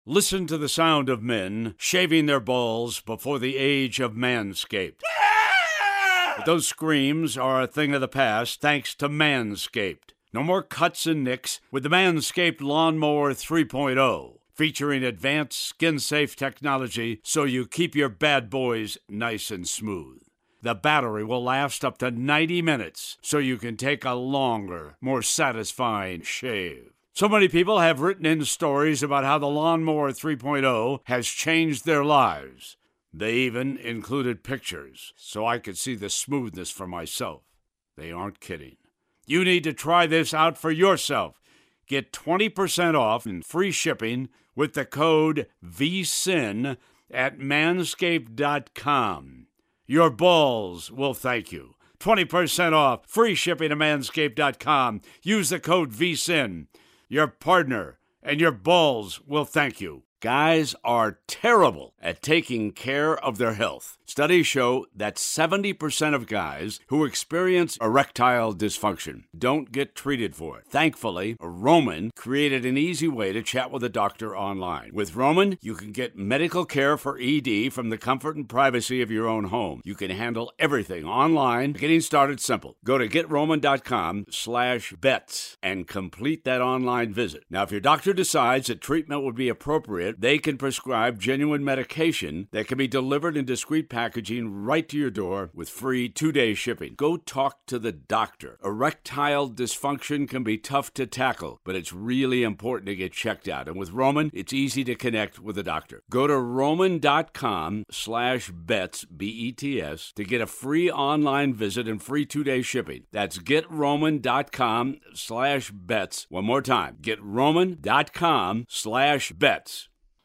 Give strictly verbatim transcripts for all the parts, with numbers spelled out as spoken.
Listen to the sound of men shaving their balls before the age of Manscaped. But those screams are a thing of the past thanks to Manscaped. No more cuts and nicks with the Manscaped Lawnmower three point oh, featuring advanced skin-safe technology so you keep your bad boys nice and smooth. The battery will last up to ninety minutes, so you can take a longer, more satisfying shave. So many people have written in stories about how the Lawnmower three point oh has changed their lives. They even included pictures, so I could see the smoothness for myself. They aren't kidding. You need to try this out for yourself. Get twenty percent off and free shipping with the code V S I N at manscaped dot com. Your balls will thank you. twenty percent off, free shipping at manscaped dot com. Use the code V S I N. Your partner and your balls will thank you. Guys are terrible at taking care of their health. Studies show that seventy percent of guys who experience erectile dysfunction don't get treated for it. Thankfully, Roman created an easy way to chat with a doctor online. With Roman, you can get medical care for E D from the comfort and privacy of your own home. You can handle everything online. Getting started simple. Go to get roman dot com slash bets and complete that online visit. Now, if your doctor decides that treatment would be appropriate, they can prescribe genuine medication that can be delivered in discreet packaging right to your door with free two-day shipping. Go talk to the doctor. Erectile dysfunction can be tough to tackle, but it's really important to get checked out. And with Roman, it's easy to connect with a doctor. Go to roman dot com slash bets, B E T S, to get a free online visit and free two-day shipping. That's get roman dot com slash bets. One more time, get roman dot com slash bets.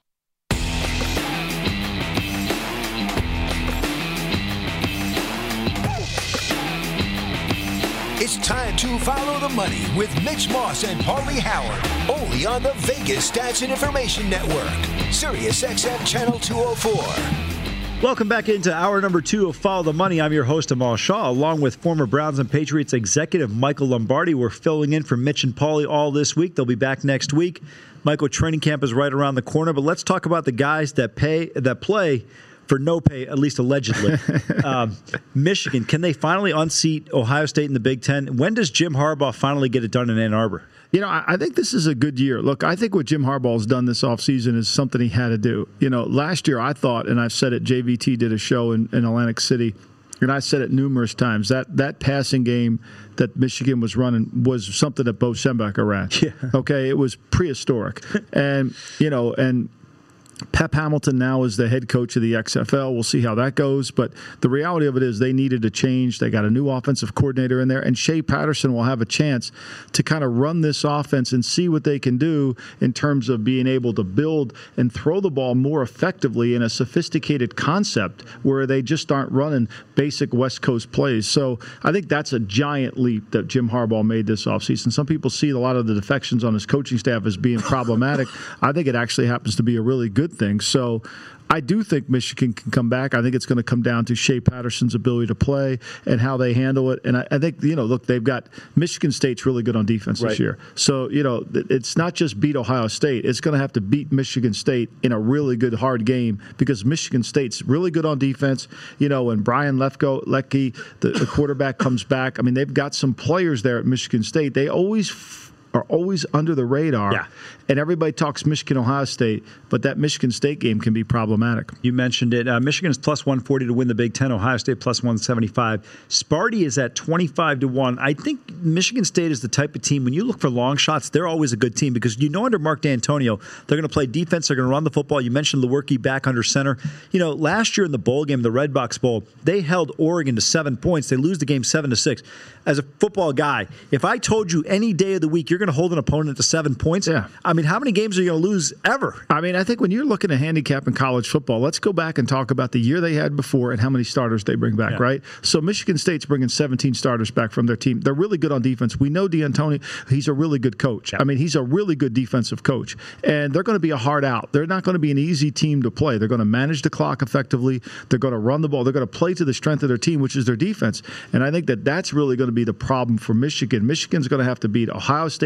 It's time to follow the money with Mitch Moss and Paulie Howard, only on the Vegas Stats and Information Network, Sirius X M Channel two oh four. Welcome back into hour number two of Follow the Money. I'm your host, Amal Shaw, along with former Browns and Patriots executive Michael Lombardi. We're filling in for Mitch and Paulie all this week. They'll be back next week. Michael, training camp is right around the corner, but let's talk about the guys that pay that play for no pay, at least allegedly. um, Michigan, can they finally unseat Ohio State in the Big Ten? When does Jim Harbaugh finally get it done in Ann Arbor? You know, I think this is a good year. Look, I think what Jim Harbaugh has done this offseason is something he had to do. You know, last year I thought, and I've said it, J V T did a show in, in Atlantic City, and I said it numerous times, that that passing game that Michigan was running was something that Bo Schembechler ran. Yeah. Okay, it was prehistoric. and, you know, and Pep Hamilton now is the head coach of the X F L. We'll see how that goes. But the reality of it is they needed a change. They got a new offensive coordinator in there. And Shea Patterson will have a chance to kind of run this offense and see what they can do in terms of being able to build and throw the ball more effectively in a sophisticated concept where they just aren't running basic West Coast plays. So I think that's a giant leap that Jim Harbaugh made this offseason. Some people see a lot of the defections on his coaching staff as being problematic. I think it actually happens to be a really good thing. So I do think Michigan can come back. I think it's going to come down to Shea Patterson's ability to play and how they handle it. And I, I think, you know, look, they've got Michigan State's really good on defense right. this year. So, you know, it's not just beat Ohio State. It's going to have to beat Michigan State in a really good, hard game because Michigan State's really good on defense. You know, when Brian Lefko, Leckie, the, the quarterback, comes back, I mean, they've got some players there at Michigan State. They always f- are always under the radar. Yeah. And everybody talks Michigan, Ohio State, but that Michigan State game can be problematic. You mentioned it. Uh, Michigan is plus one forty to win the Big Ten. Ohio State plus one seventy-five. Sparty is at twenty-five to one. I think Michigan State is the type of team, when you look for long shots, they're always a good team because you know under Mark D'Antonio, they're going to play defense, they're going to run the football. You mentioned Lewerke back under center. You know, last year in the bowl game, the Red Box Bowl, they held Oregon to seven points. They lose the game seven to six. As a football guy, if I told you any day of the week you're going to hold an opponent to seven points, yeah. I mean, how many games are you going to lose ever? I mean, I think when you're looking at handicap in college football, let's go back and talk about the year they had before and how many starters they bring back, yeah. right? So Michigan State's bringing seventeen starters back from their team. They're really good on defense. We know D'Antoni, he's a really good coach. Yeah. I mean, he's a really good defensive coach. And they're going to be a hard out. They're not going to be an easy team to play. They're going to manage the clock effectively. They're going to run the ball. They're going to play to the strength of their team, which is their defense. And I think that that's really going to be the problem for Michigan. Michigan's going to have to beat Ohio State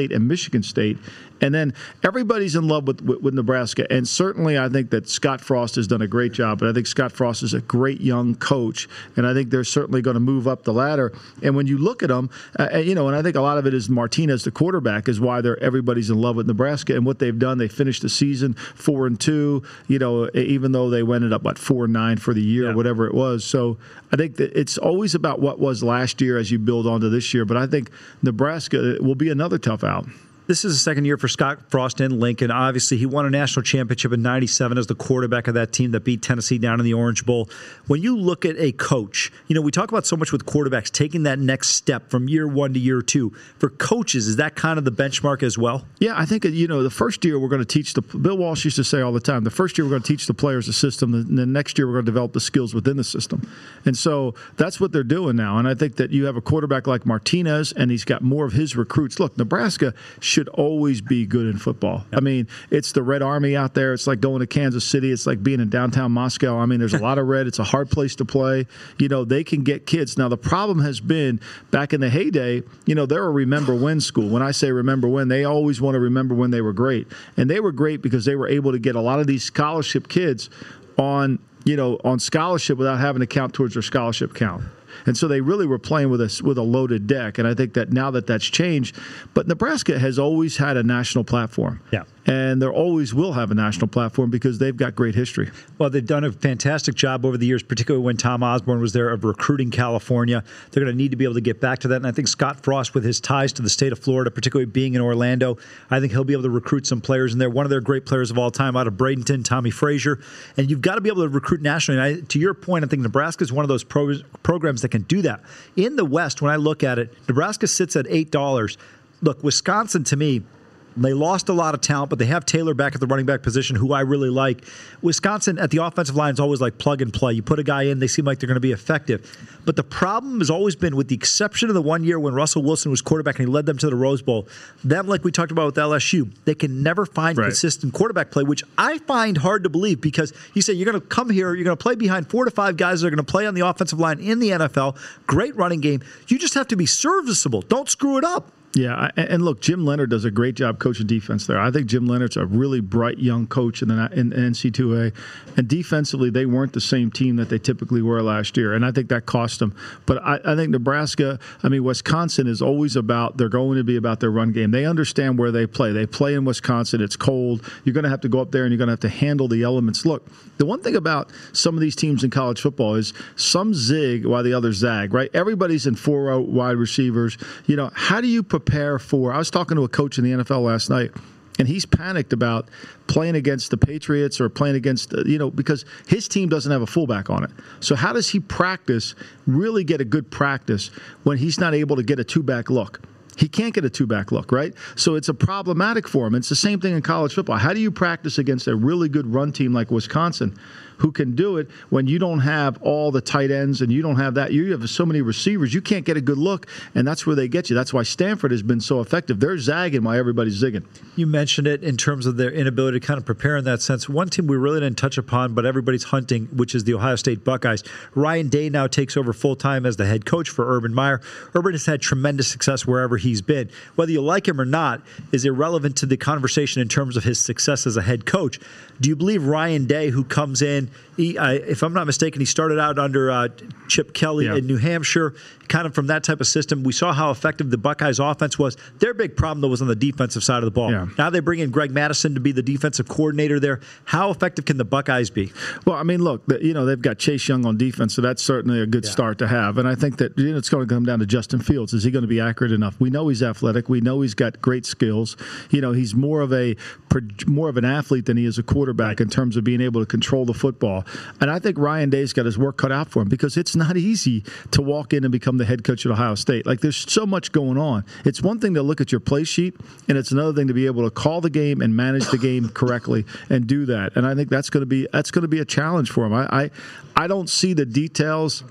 State and Michigan State. And then everybody's in love with, with, with Nebraska. And certainly I think that Scott Frost has done a great job. But I think Scott Frost is a great young coach. And I think they're certainly going to move up the ladder. And when you look at them, uh, you know, and I think a lot of it is Martinez, the quarterback, is why they're everybody's in love with Nebraska. And what they've done, they finished the season four and two, you know, even though they ended up, what, four and nine for the year, yeah. or whatever it was. So I think that it's always about what was last year as you build onto this year. But I think Nebraska will be another tough out. This is the second year for Scott Frost in Lincoln. Obviously, he won a national championship in ninety-seven as the quarterback of that team that beat Tennessee down in the Orange Bowl. When you look at a coach, you know, we talk about so much with quarterbacks taking that next step from year one to year two. For coaches, is that kind of the benchmark as well? Yeah, I think, you know, the first year we're going to teach the – Bill Walsh used to say all the time, the first year we're going to teach the players the system, and the next year we're going to develop the skills within the system. And so that's what they're doing now. And I think that you have a quarterback like Martinez, and he's got more of his recruits. Look, Nebraska should always be good in football. Yep. I mean, it's the Red Army out there. It's like going to Kansas City. It's like being in downtown Moscow. I mean, there's a lot of red. It's a hard place to play. You know, they can get kids. Now, the problem has been back in the heyday, you know, they're a remember when school. When I say remember when, they always want to remember when they were great. And they were great because they were able to get a lot of these scholarship kids on, you know, on scholarship without having to count towards their scholarship count. And so they really were playing with a, with a loaded deck. And I think that now that that's changed, but Nebraska has always had a national platform. Yeah. And they always will have a national platform because they've got great history. Well, they've done a fantastic job over the years, particularly when Tom Osborne was there, of recruiting California. They're going to need to be able to get back to that. And I think Scott Frost, with his ties to the state of Florida, particularly being in Orlando, I think he'll be able to recruit some players in there. One of their great players of all time out of Bradenton, Tommy Frazier. And you've got to be able to recruit nationally. And I, to your point, I think Nebraska is one of those pro- programs that can do that. In the West, when I look at it, Nebraska sits at eight dollars. Look, Wisconsin, to me, they lost a lot of talent, but they have Taylor back at the running back position, who I really like. Wisconsin, at the offensive line, is always like plug and play. You put a guy in, they seem like they're going to be effective. But the problem has always been, with the exception of the one year when Russell Wilson was quarterback and he led them to the Rose Bowl, them, like we talked about with L S U, they can never find right. consistent quarterback play, which I find hard to believe, because you say you're going to come here, you're going to play behind four to five guys that are going to play on the offensive line in the N F L, great running game. You just have to be serviceable. Don't screw it up. Yeah, and look, Jim Leonard does a great job coaching defense there. I think Jim Leonard's a really bright young coach in the in N C double A, and defensively they weren't the same team that they typically were last year, and I think that cost them. But I, I think Nebraska, I mean, Wisconsin is always about, they're going to be about their run game. They understand where they play. They play in Wisconsin. It's cold. You're going to have to go up there and you're going to have to handle the elements. Look, the one thing about some of these teams in college football is some zig while the others zag, right? Everybody's in four wide receivers. You know, how do you prepare Prepare for. I was talking to a coach in the N F L last night, and he's panicked about playing against the Patriots or playing against, you know, because his team doesn't have a fullback on it. So how does he practice, really get a good practice, when he's not able to get a two-back look? He can't get a two-back look, right? So it's a problematic for him. It's the same thing in college football. How do you practice against a really good run team like Wisconsin, who can do it when you don't have all the tight ends and you don't have that? You have so many receivers, you can't get a good look, and that's where they get you. That's why Stanford has been so effective. They're zagging while everybody's zigging. You mentioned it in terms of their inability to kind of prepare in that sense. One team we really didn't touch upon, but everybody's hunting, which is the Ohio State Buckeyes. Ryan Day now takes over full-time as the head coach for Urban Meyer. Urban has had tremendous success wherever he's been. Whether you like him or not is irrelevant to the conversation in terms of his success as a head coach. Do you believe Ryan Day, who comes in, he, uh, if I'm not mistaken, he started out under uh, Chip Kelly yeah. in New Hampshire, kind of from that type of system. We saw how effective the Buckeyes offense was. Their big problem, though, was on the defensive side of the ball. Yeah. Now they bring in Greg Madison to be the defensive coordinator there. How effective can the Buckeyes be? Well, I mean, look, you know, they've got Chase Young on defense, so that's certainly a good yeah. start to have. And I think that, you know, it's going to come down to Justin Fields. Is he going to be accurate enough? We know he's athletic. We know he's got great skills. You know, he's more of a more of an athlete than he is a quarterback right. in terms of being able to control the football. And I think Ryan Day's got his work cut out for him, because it's not easy to walk in and become the head coach at Ohio State. Like, there's so much going on. It's one thing to look at your play sheet, and it's another thing to be able to call the game and manage the game correctly and do that. And I think that's going to be that's going to be a challenge for him. I I, I don't see the details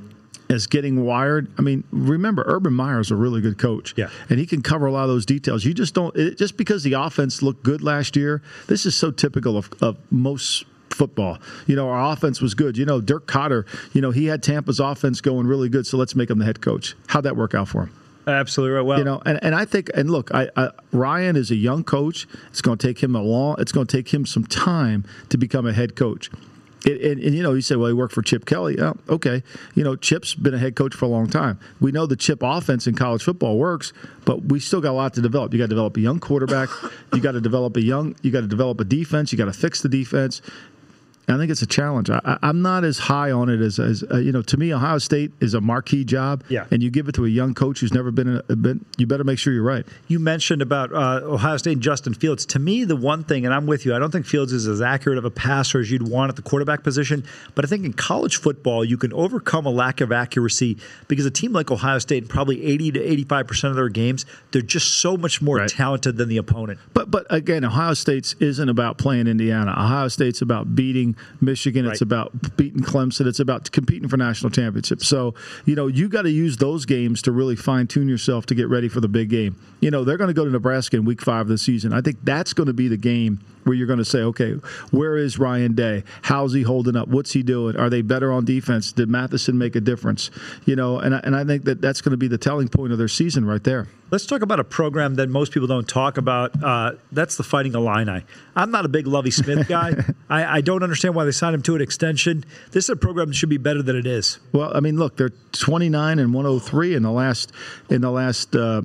as getting wired. I mean, remember, Urban Meyer is a really good coach, yeah, and he can cover a lot of those details. You just don't it, just because the offense looked good last year. This is so typical of, of most football. You know, our offense was good. You know, Dirk Cotter, you know, he had Tampa's offense going really good, so let's make him the head coach. How'd that work out for him? Absolutely right. Well, you know, and, and I think, and look, I, I, Ryan is a young coach. It's going to take him a long, it's going to take him some time to become a head coach. It, and, and, you know, you say, well, he worked for Chip Kelly. Yeah, okay. You know, Chip's been a head coach for a long time. We know the Chip offense in college football works, but we still got a lot to develop. You got to develop a young quarterback. You got to develop a young, you got to develop a defense. You got to fix the defense. I think it's a challenge. I, I'm not as high on it as, as uh, you know, to me, Ohio State is a marquee job. Yeah. And you give it to a young coach who's never been, in a, been you better make sure you're right. You mentioned about uh, Ohio State and Justin Fields. To me, the one thing, and I'm with you, I don't think Fields is as accurate of a passer as you'd want at the quarterback position. But I think in college football, you can overcome a lack of accuracy because a team like Ohio State, probably eighty to eighty-five percent of their games, they're just so much more Right. talented than the opponent. But, but again, Ohio State's isn't about playing Indiana. Ohio State's about beating Michigan. Right. It's about beating Clemson. It's about competing for national championships. So, you know, you got to use those games to really fine-tune yourself to get ready for the big game. You know, they're going to go to Nebraska in week five of the season. I think that's going to be the game where you're going to say, okay, where is Ryan Day? How's he holding up? What's he doing? Are they better on defense? Did Matheson make a difference? You know, and I, and I think that that's going to be the telling point of their season right there. Let's talk about a program that most people don't talk about. Uh, that's the Fighting Illini. I'm not a big Lovie Smith guy. I, I don't understand why they signed him to an extension. This is a program that should be better than it is. Well, I mean, look, they're twenty-nine and one oh three in the last in the last. Uh,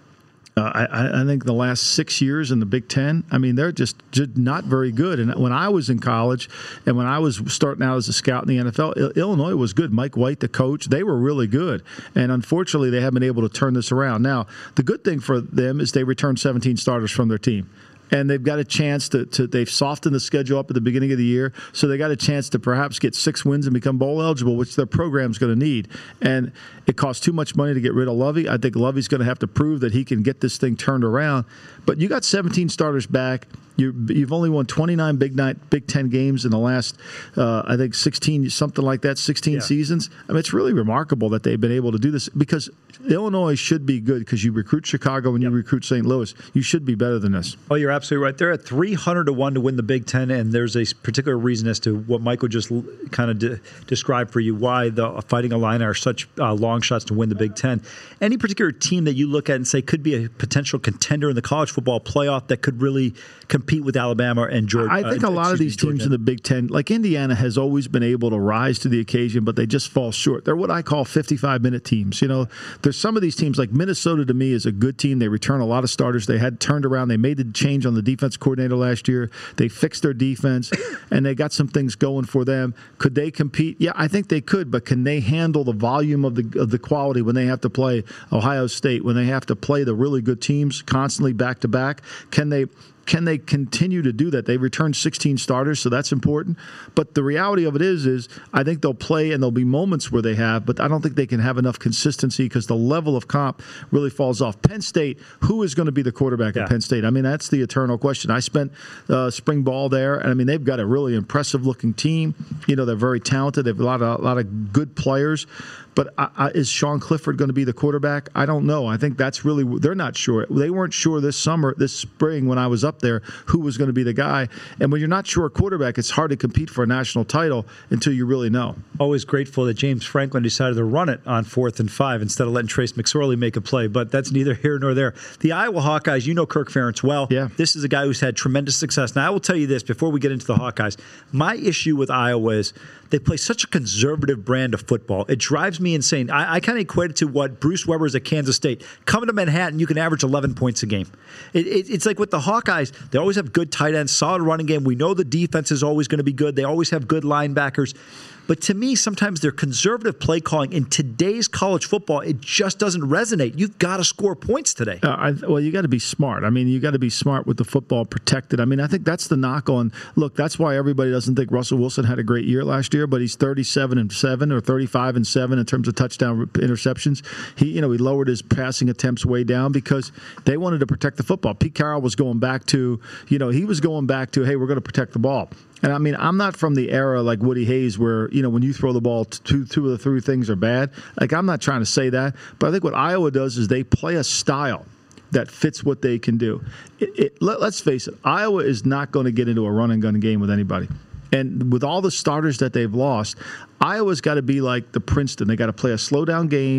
Uh, I, I think the last six years in the Big Ten, I mean, they're just, just not very good. And when I was in college and when I was starting out as a scout in the N F L, I- Illinois was good. Mike White, the coach, they were really good. And unfortunately, they haven't been able to turn this around. Now, the good thing for them is they returned seventeen starters from their team. And they've got a chance to, to, they've softened the schedule up at the beginning of the year, so they got a chance to perhaps get six wins and become bowl eligible, which their program's going to need. And it costs too much money to get rid of Lovie. I think Lovie's going to have to prove that he can get this thing turned around. But you got seventeen starters back. You, you've only won twenty-nine Big Night, Big Ten games in the last, uh, I think, sixteen, something like that, sixteen Yeah. seasons. I mean, it's really remarkable that they've been able to do this because Illinois should be good because you recruit Chicago and you recruit Saint Louis. You should be better than this. Oh, you're absolutely right. They're at three hundred to one to win the Big Ten, and there's a particular reason as to what Michael just l- kind of de- described for you, why the Fighting Illini are such uh, long shots to win the Big Ten. Any particular team that you look at and say could be a potential contender in the college football playoff that could really compete with Alabama and Georgia? I think uh, a lot of excuse these me, teams Georgia. in the Big Ten, like Indiana, has always been able to rise to the occasion, but they just fall short. They're what I call fifty-five minute teams. You know, there's some of these teams, like Minnesota to me is a good team. They return a lot of starters. They had turned around. They made the change on the defense coordinator last year. They fixed their defense, and they got some things going for them. Could they compete? Yeah, I think they could, but can they handle the volume of the of the quality when they have to play Ohio State, when they have to play the really good teams constantly back to back? Can they Can they continue to do that? They returned sixteen starters, so that's important. But the reality of it is, is I think they'll play and there'll be moments where they have, but I don't think they can have enough consistency because the level of comp really falls off. Penn State, who is going to be the quarterback Yeah. at Penn State? I mean, that's the eternal question. I spent uh, spring ball there, and I mean, they've got a really impressive-looking team. You know, they're very talented. They have a lot of a lot of good players. But I, I, is Sean Clifford going to be the quarterback? I don't know. I think that's really – they're not sure. They weren't sure this summer, this spring when I was up there, who was going to be the guy. And when you're not sure a quarterback, it's hard to compete for a national title until you really know. Always grateful that James Franklin decided to run it on fourth and five instead of letting Trace McSorley make a play. But that's neither here nor there. The Iowa Hawkeyes, you know Kirk Ferentz well. Yeah. This is a guy who's had tremendous success. Now, I will tell you this before we get into the Hawkeyes. My issue with Iowa is they play such a conservative brand of football. It drives me insane. I, I kind of equate it to what Bruce Weber is at Kansas State. Coming to Manhattan, you can average eleven points a game. It, it, it's like with the Hawkeyes, they always have good tight ends, solid running game. We know the defense is always going to be good. They always have good linebackers. But to me, sometimes their conservative play calling in today's college football, it just doesn't resonate. You've got to score points today. Uh, I, well, you got to be smart. I mean, you got to be smart with the football protected. I mean, I think that's the knock on. Look, that's why everybody doesn't think Russell Wilson had a great year last year, but he's thirty-seven and seven or thirty-five and seven in terms of touchdown interceptions. He, you know, he lowered his passing attempts way down because they wanted to protect the football. Pete Carroll was going back to, you know, he was going back to, hey, we're going to protect the ball. And I mean, I'm not from the era like Woody Hayes where, you know, when you throw the ball, two, two of the three things are bad. Like, I'm not trying to say that. But I think what Iowa does is they play a style that fits what they can do. It, it, let, let's face it, Iowa is not going to get into a run and gun game with anybody. And with all the starters that they've lost, Iowa's got to be like the Princeton. They got to play a slow down game,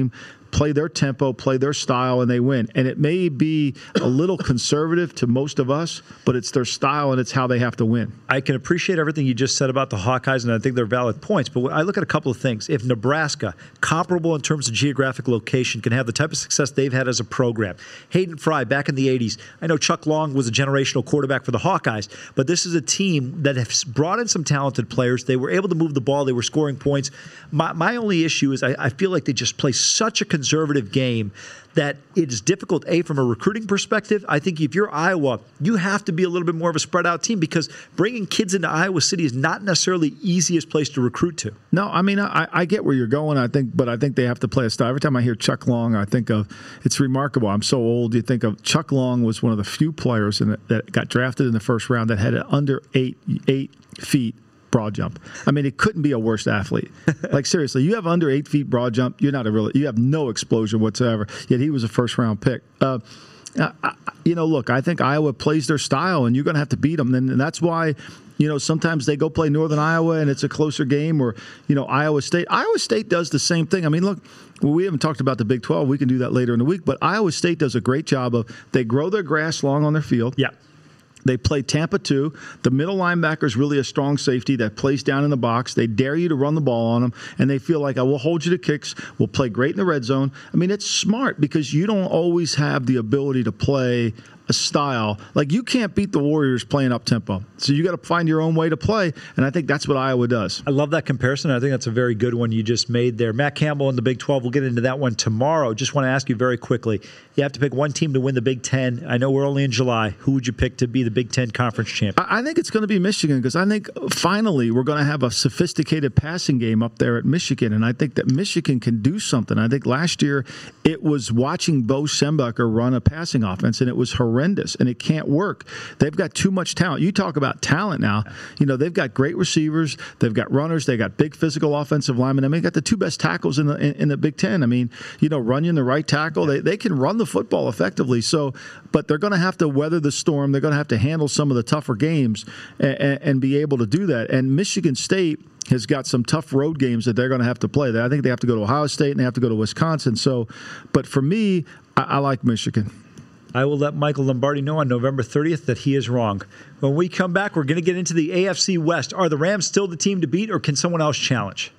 play their tempo, play their style, and they win. And it may be a little conservative to most of us, but it's their style and it's how they have to win. I can appreciate everything you just said about the Hawkeyes, and I think they're valid points. But I look at a couple of things. If Nebraska, comparable in terms of geographic location, can have the type of success they've had as a program. Hayden Fry, back in the eighties. I know Chuck Long was a generational quarterback for the Hawkeyes, but this is a team that has brought in some talented players. They were able to move the ball. They were scoring points. My, my only issue is I, I feel like they just play such a conservative game that it is difficult, A, from a recruiting perspective. I think if you're Iowa, you have to be a little bit more of a spread-out team because bringing kids into Iowa City is not necessarily the easiest place to recruit to. No, I mean, I, I get where you're going, I think, but I think they have to play a style. Every time I hear Chuck Long, I think of, it's remarkable. I'm so old. You think of Chuck Long was one of the few players in the, that got drafted in the first round that had an under eight, eight feet broad jump. I mean, it couldn't be a worse athlete. Like, seriously, you have under eight feet broad jump, you're not a real, you have no explosion whatsoever, yet he was a first-round pick. Uh, I, you know, look, I think Iowa plays their style, and you're going to have to beat them, and, and that's why, you know, sometimes they go play Northern Iowa, and it's a closer game, or, you know, Iowa State. Iowa State does the same thing. I mean, look, well, we haven't talked about the Big twelve. We can do that later in the week, but Iowa State does a great job of, they grow their grass long on their field. Yeah. They play Tampa two. The middle linebacker is really a strong safety that plays down in the box. They dare you to run the ball on them, and they feel like, I will hold you to kicks. We'll play great in the red zone. I mean, it's smart because you don't always have the ability to play a style. Like, you can't beat the Warriors playing up-tempo. So you got to find your own way to play, and I think that's what Iowa does. I love that comparison. I think that's a very good one you just made there. Matt Campbell in the Big twelve, we'll get into that one tomorrow. Just want to ask you very quickly, you have to pick one team to win the Big Ten. I know we're only in July. Who would you pick to be the Big Ten Conference champion? I think it's going to be Michigan because I think finally we're going to have a sophisticated passing game up there at Michigan, and I think that Michigan can do something. I think last year it was watching Bo Schembechler run a passing offense, and it was horrendous, and it can't work. They've got too much talent. You talk about talent now. You know, they've got great receivers. They've got runners. They've got big physical offensive linemen. I mean, they've got the two best tackles in the in, in the Big Ten. I mean, you know, Runyon, the right tackle, they, they can run the football effectively. So, but they're going to have to weather the storm. They're going to have to handle some of the tougher games and, and, and be able to do that. And Michigan State has got some tough road games that they're going to have to play. I think they have to go to Ohio State and they have to go to Wisconsin. So, but for me, I, I like Michigan. I will let Michael Lombardi know on November thirtieth that he is wrong. When we come back, we're going to get into the A F C West. Are the Rams still the team to beat, or can someone else challenge?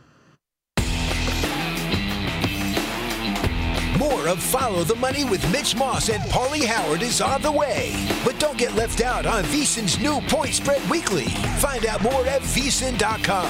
More of Follow the Money with Mitch Moss and Paulie Howard is on the way. But don't get left out on VSiN's new Point Spread Weekly. Find out more at V S I N dot com.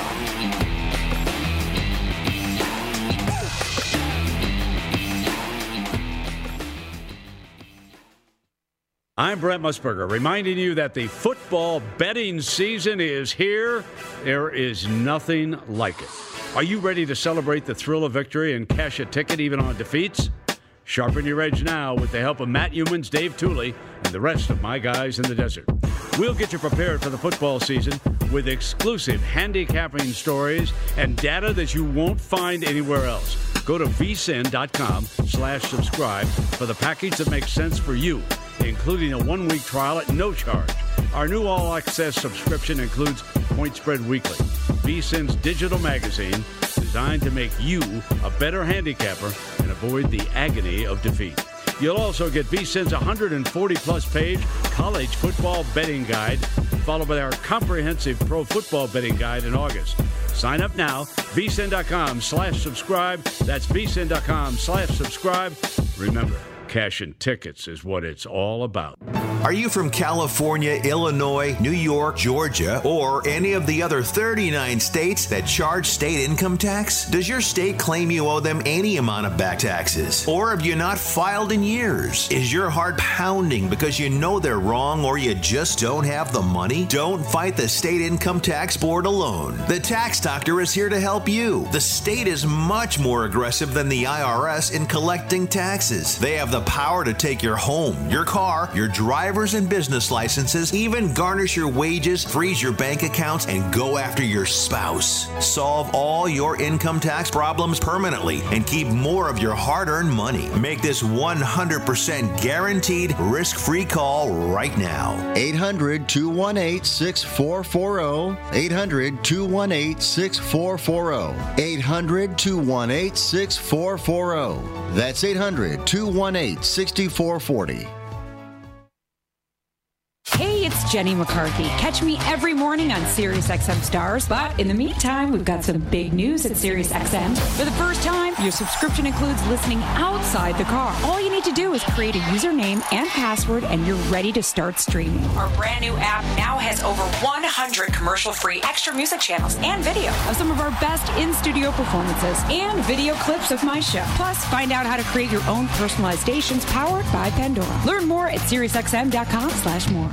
I'm Brent Musburger, reminding you that the football betting season is here. There is nothing like it. Are you ready to celebrate the thrill of victory and cash a ticket even on defeats? Sharpen your edge now with the help of Matt Humans, Dave Tooley, and the rest of my guys in the desert. We'll get you prepared for the football season with exclusive handicapping stories and data that you won't find anywhere else. Go to V S I N dot com slash subscribe for the package that makes sense for you, including a one-week trial at no charge. Our new all-access subscription includes Point Spread Weekly, V S I N's digital magazine designed to make you a better handicapper and avoid the agony of defeat. You'll also get V S I N's one hundred forty plus page college football betting guide, followed by our comprehensive pro football betting guide in August. Sign up now, V S I N dot com slash subscribe. That's V S I N dot com slash subscribe. Remember, cashing tickets is what it's all about. Are you from California, Illinois, New York, Georgia, or any of the other thirty-nine states that charge state income tax? Does your state claim you owe them any amount of back taxes? Or have you not filed in years? Is your heart pounding because you know they're wrong or you just don't have the money? Don't fight the state income tax board alone. The Tax Doctor is here to help you. The state is much more aggressive than the I R S in collecting taxes. They have the power to take your home, your car, your driver's driver's and business licenses, even garnish your wages, freeze your bank accounts, and go after your spouse. Solve all your income tax problems permanently and keep more of your hard-earned money. Make this one hundred percent guaranteed risk-free call right now. eight hundred, two one eight, six four four zero. eight hundred, two one eight, six four four zero. eight hundred, two one eight, six four four zero. That's eight hundred, two one eight, six four four zero. Hey, it's Jenny McCarthy. Catch me every morning on SiriusXM Stars. But in the meantime, we've got some big news at SiriusXM. For the first time, your subscription includes listening outside the car. All you need to do is create a username and password, and you're ready to start streaming. Our brand new app now has over one hundred commercial-free extra music channels and video of some of our best in-studio performances and video clips of my show. Plus, find out how to create your own personalized stations powered by Pandora. Learn more at SiriusXM.com slash more.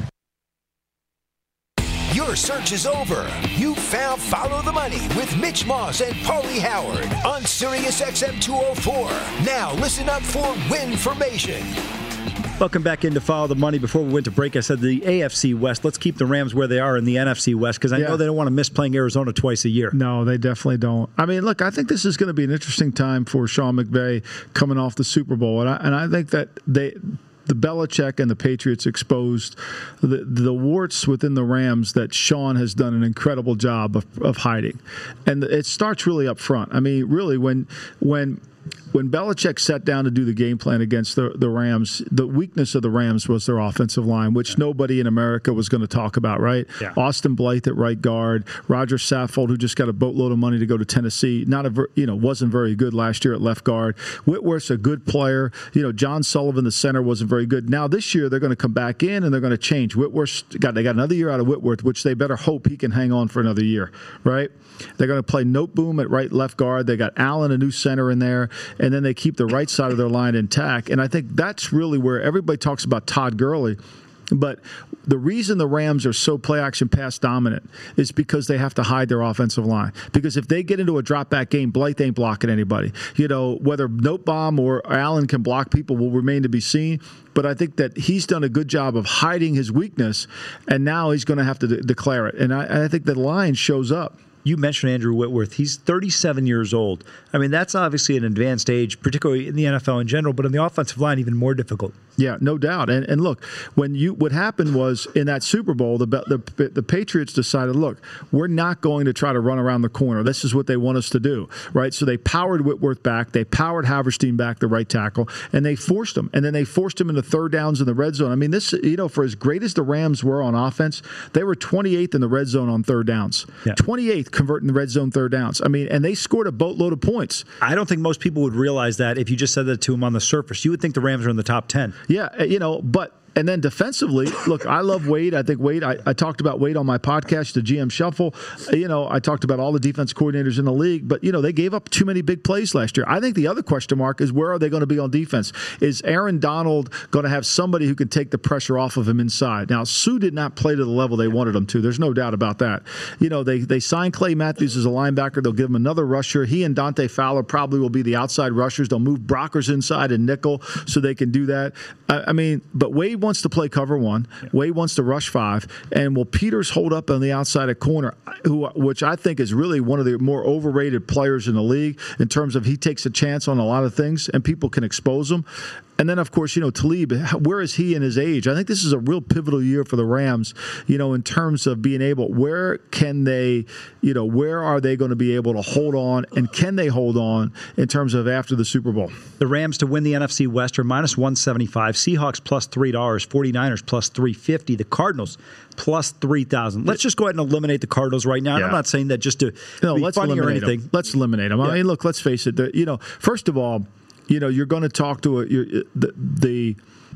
Your search is over. You found Follow the Money with Mitch Moss and Paulie Howard on Sirius X M two oh four. Now listen up for Winformation. Welcome back in to Follow the Money. Before we went to break, I said the A F C West, let's keep the Rams where they are in the N F C West, because I yeah. know they don't want to miss playing Arizona twice a year. No, they definitely don't. I mean, look, I think this is going to be an interesting time for Sean McVay coming off the Super Bowl, and I, and I think that they – the Belichick and the Patriots exposed the, the warts within the Rams that Sean has done an incredible job of, of hiding. And it starts really up front. I mean, really, when when when Belichick sat down to do the game plan against the, the Rams, the weakness of the Rams was their offensive line, which yeah. nobody in America was going to talk about, right? Yeah. Austin Blythe at right guard, Roger Saffold, who just got a boatload of money to go to Tennessee, not a you know wasn't very good last year at left guard. Whitworth's a good player. You know, John Sullivan, the center, wasn't very good. Now this year they're going to come back in and they're going to change. Whitworth got they got another year out of Whitworth, which they better hope he can hang on for another year, right? They're going to play Noteboom at right left guard. They got Allen, a new center, in there, and then they keep the right side of their line intact. And I think that's really where everybody talks about Todd Gurley. But the reason the Rams are so play-action pass dominant is because they have to hide their offensive line. Because if they get into a drop-back game, Blythe ain't blocking anybody. You know, whether Noteboom or Allen can block people will remain to be seen. But I think that he's done a good job of hiding his weakness, and now he's going to have to de- declare it. And I, I think the line shows up. You mentioned Andrew Whitworth. He's thirty-seven years old. I mean, that's obviously an advanced age, particularly in the N F L in general, but in the offensive line, even more difficult. Yeah, no doubt. And and look, when you what happened was in that Super Bowl, the the the Patriots decided, look, we're not going to try to run around the corner. This is what they want us to do, right? So they powered Whitworth back, they powered Haverstein back, the right tackle, and they forced him. And then they forced him into third downs in the red zone. I mean, this, you know, for as great as the Rams were on offense, they were twenty-eighth in the red zone on third downs. Yeah. twenty-eighth converting the red zone third downs. I mean, and they scored a boatload of points. I don't think most people would realize that if you just said that to them on the surface. You would think the Rams are in the top ten. Yeah, you know, but and then defensively, look, I love Wade. I think Wade, I, I talked about Wade on my podcast, the G M Shuffle. You know, I talked about all the defense coordinators in the league, but, you know, they gave up too many big plays last year. I think the other question mark is where are they going to be on defense? Is Aaron Donald going to have somebody who can take the pressure off of him inside? Now, Sue did not play to the level they wanted him to. There's no doubt about that. You know, they, they signed Clay Matthews as a linebacker. They'll give him another rusher. He and Dante Fowler probably will be the outside rushers. They'll move Brockers inside and nickel so they can do that. I, I mean, but Wade wants to play cover one. Yeah. Wade wants to rush five. And will Peters hold up on the outside of corner, who, which I think is really one of the more overrated players in the league in terms of he takes a chance on a lot of things and people can expose him. And then, of course, you know, Talib, where is he in his age? I think this is a real pivotal year for the Rams, you know, in terms of being able, where can they, you know, where are they going to be able to hold on, and can they hold on in terms of after the Super Bowl? The Rams to win the N F C West are minus one seventy-five, Seahawks plus three dollars, forty-niners plus three fifty, the Cardinals plus three thousand. Let's just go ahead and eliminate the Cardinals right now. Yeah. I'm not saying that just to no, be let's funny or anything. Them. Let's eliminate them. Yeah. I mean, look, let's face it. The, you know, first of all, you know, you're going to talk to a, you're, the the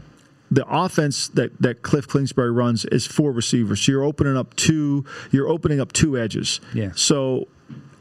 the offense that, that Cliff Kingsbury runs is four receivers. So you're opening up two. You're opening up two edges. Yeah. So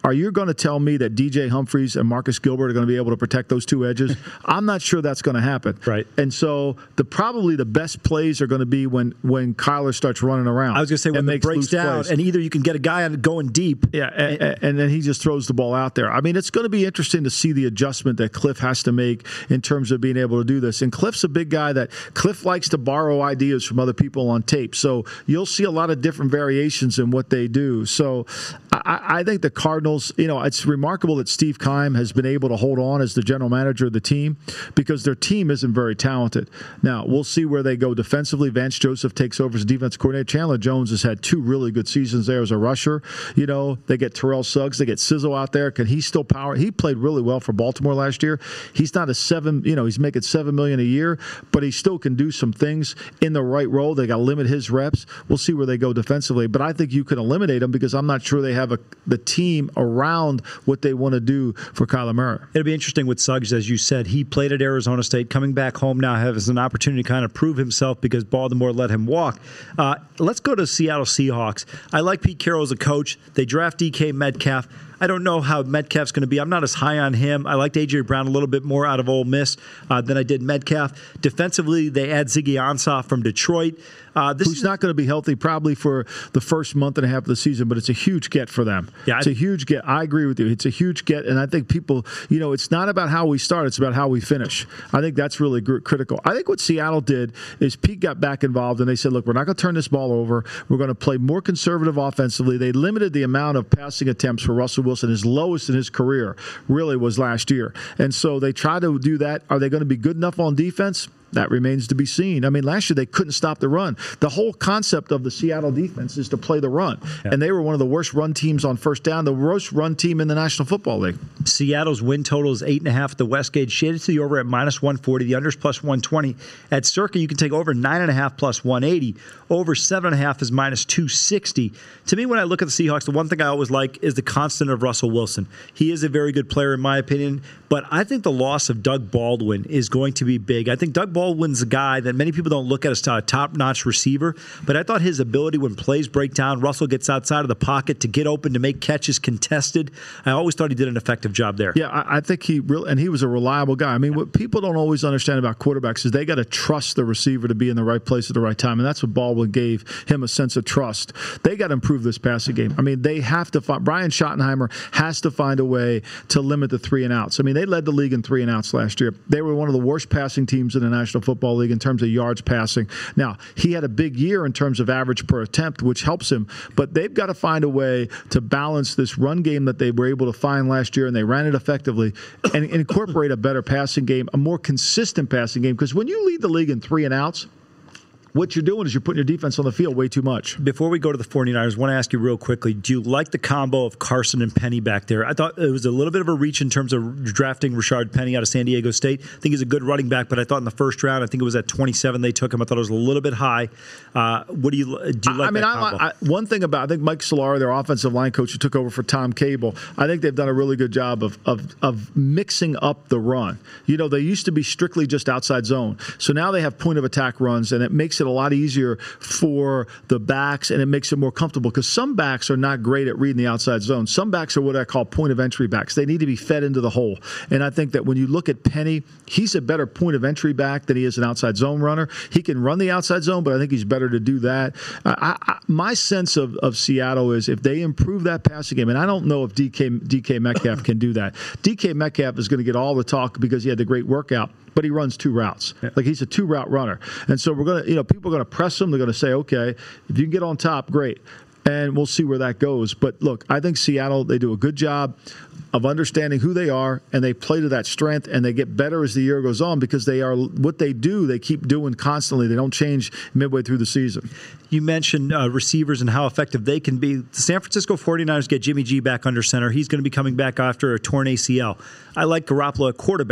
are you going to tell me that D J Humphries and Marcus Gilbert are going to be able to protect those two edges? I'm not sure that's going to happen. Right. And so the probably the best plays are going to be when when Kyler starts running around. I was going to say when it breaks down, plays. And either you can get a guy on going deep. Yeah, and, and, and then he just throws the ball out there. I mean, it's going to be interesting to see the adjustment that Cliff has to make in terms of being able to do this. And Cliff's a big guy that Cliff likes to borrow ideas from other people on tape. So you'll see a lot of different variations in what they do. So I, I think the Cardinals, you know, it's remarkable that Steve Keim has been able to hold on as the general manager of the team because their team isn't very talented. Now, we'll see where they go defensively. Vance Joseph takes over as defense coordinator. Chandler Jones has had two really good seasons there as a rusher. You know, they get Terrell Suggs. They get Sizzle out there. Can he still power? He played really well for Baltimore last year. He's not a seven, you know, he's making seven million dollars a year, but he still can do some things in the right role. They got to limit his reps. We'll see where they go defensively. But I think you can eliminate them because I'm not sure they have a, the team around what they want to do for Kyler Murray. It'll be interesting with Suggs, as you said. He played at Arizona State, coming back home now has an opportunity to kind of prove himself because Baltimore let him walk. Uh, let's go to Seattle Seahawks. I like Pete Carroll as a coach. They draft D K Metcalf. I don't know how Metcalf's going to be. I'm not as high on him. I liked A J. Brown a little bit more out of Ole Miss uh, than I did Metcalf. Defensively, they add Ziggy Ansah from Detroit. Uh, this Who's is, not going to be healthy probably for the first month and a half of the season, but it's a huge get for them. Yeah, it's I, a huge get. I agree with you. It's a huge get, and I think people, you know, it's not about how we start. It's about how we finish. I think that's really gr- critical. I think what Seattle did is Pete got back involved, and they said, look, we're not going to turn this ball over. We're going to play more conservative offensively. They limited the amount of passing attempts for Russell Wilson. His lowest in his career really was last year. And so they try to do that. Are they going to be good enough on defense? That remains to be seen. I mean, last year they couldn't stop the run. The whole concept of the Seattle defense is to play the run. Yeah. And they were one of the worst run teams on first down, the worst run team in the National Football League. Seattle's win total is eight and a half at the Westgate, shaded to the over at minus one forty, the under's plus one twenty. At Circa, you can take over nine and a half plus one eighty. Over seven and a half is minus two sixty. To me, when I look at the Seahawks, the one thing I always like is the constant of Russell Wilson. He is a very good player in my opinion, but I think the loss of Doug Baldwin is going to be big. I think Doug Baldwin's a guy that many people don't look at as a top-notch receiver, but I thought his ability when plays break down, Russell gets outside of the pocket to get open, to make catches contested. I always thought he did an effective job there. Yeah, I, I think he really, and he was a reliable guy. I mean, what people don't always understand about quarterbacks is they got to trust the receiver to be in the right place at the right time, and that's what Baldwin gave him, a sense of trust. They got to improve this passing game. I mean, they have to find, Brian Schottenheimer has to find a way to limit the three and outs. I mean, they led the league in three and outs last year. They were one of the worst passing teams in the National Football League in terms of yards passing. Now, he had a big year in terms of average per attempt, which helps him, but they've got to find a way to balance this run game that they were able to find last year, and they ran it effectively, and incorporate a better passing game, a more consistent passing game, because when you lead the league in three and outs, what you're doing is you're putting your defense on the field way too much. Before we go to the 49ers, I want to ask you real quickly, do you like the combo of Carson and Penny back there? I thought it was a little bit of a reach in terms of drafting Rashard Penny out of San Diego State. I think he's a good running back, but I thought in the first round, I think it was at twenty-seven they took him. I thought it was a little bit high. Uh, what do you do you like I mean, that combo? I, I, one thing about, I think Mike Solari, their offensive line coach who took over for Tom Cable, I think they've done a really good job of, of, of mixing up the run. You know, they used to be strictly just outside zone. So now they have point of attack runs, and it makes it a lot easier for the backs, and it makes it more comfortable because some backs are not great at reading the outside zone. Some backs are what I call point of entry backs. They need to be fed into the hole. And I think that when you look at Penny, he's a better point of entry back than he is an outside zone runner. He can run the outside zone, but I think he's better to do that. I, I, my sense of, of Seattle is if they improve that passing game, and I don't know if D K, D K Metcalf can do that. D K Metcalf is going to get all the talk because he had the great workout, but he runs two routes. Yeah. Like he's a two-route runner. And so we're going to, you know, people are going to press him. They're going to say, okay, if you can get on top, great. And we'll see where that goes. But look, I think Seattle, they do a good job of understanding who they are, and they play to that strength, and they get better as the year goes on because they are what they do, they keep doing constantly. They don't change midway through the season. You mentioned uh, receivers and how effective they can be. The San Francisco 49ers get Jimmy G back under center. He's going to be coming back after a torn A C L. I like Garoppolo at quarterback.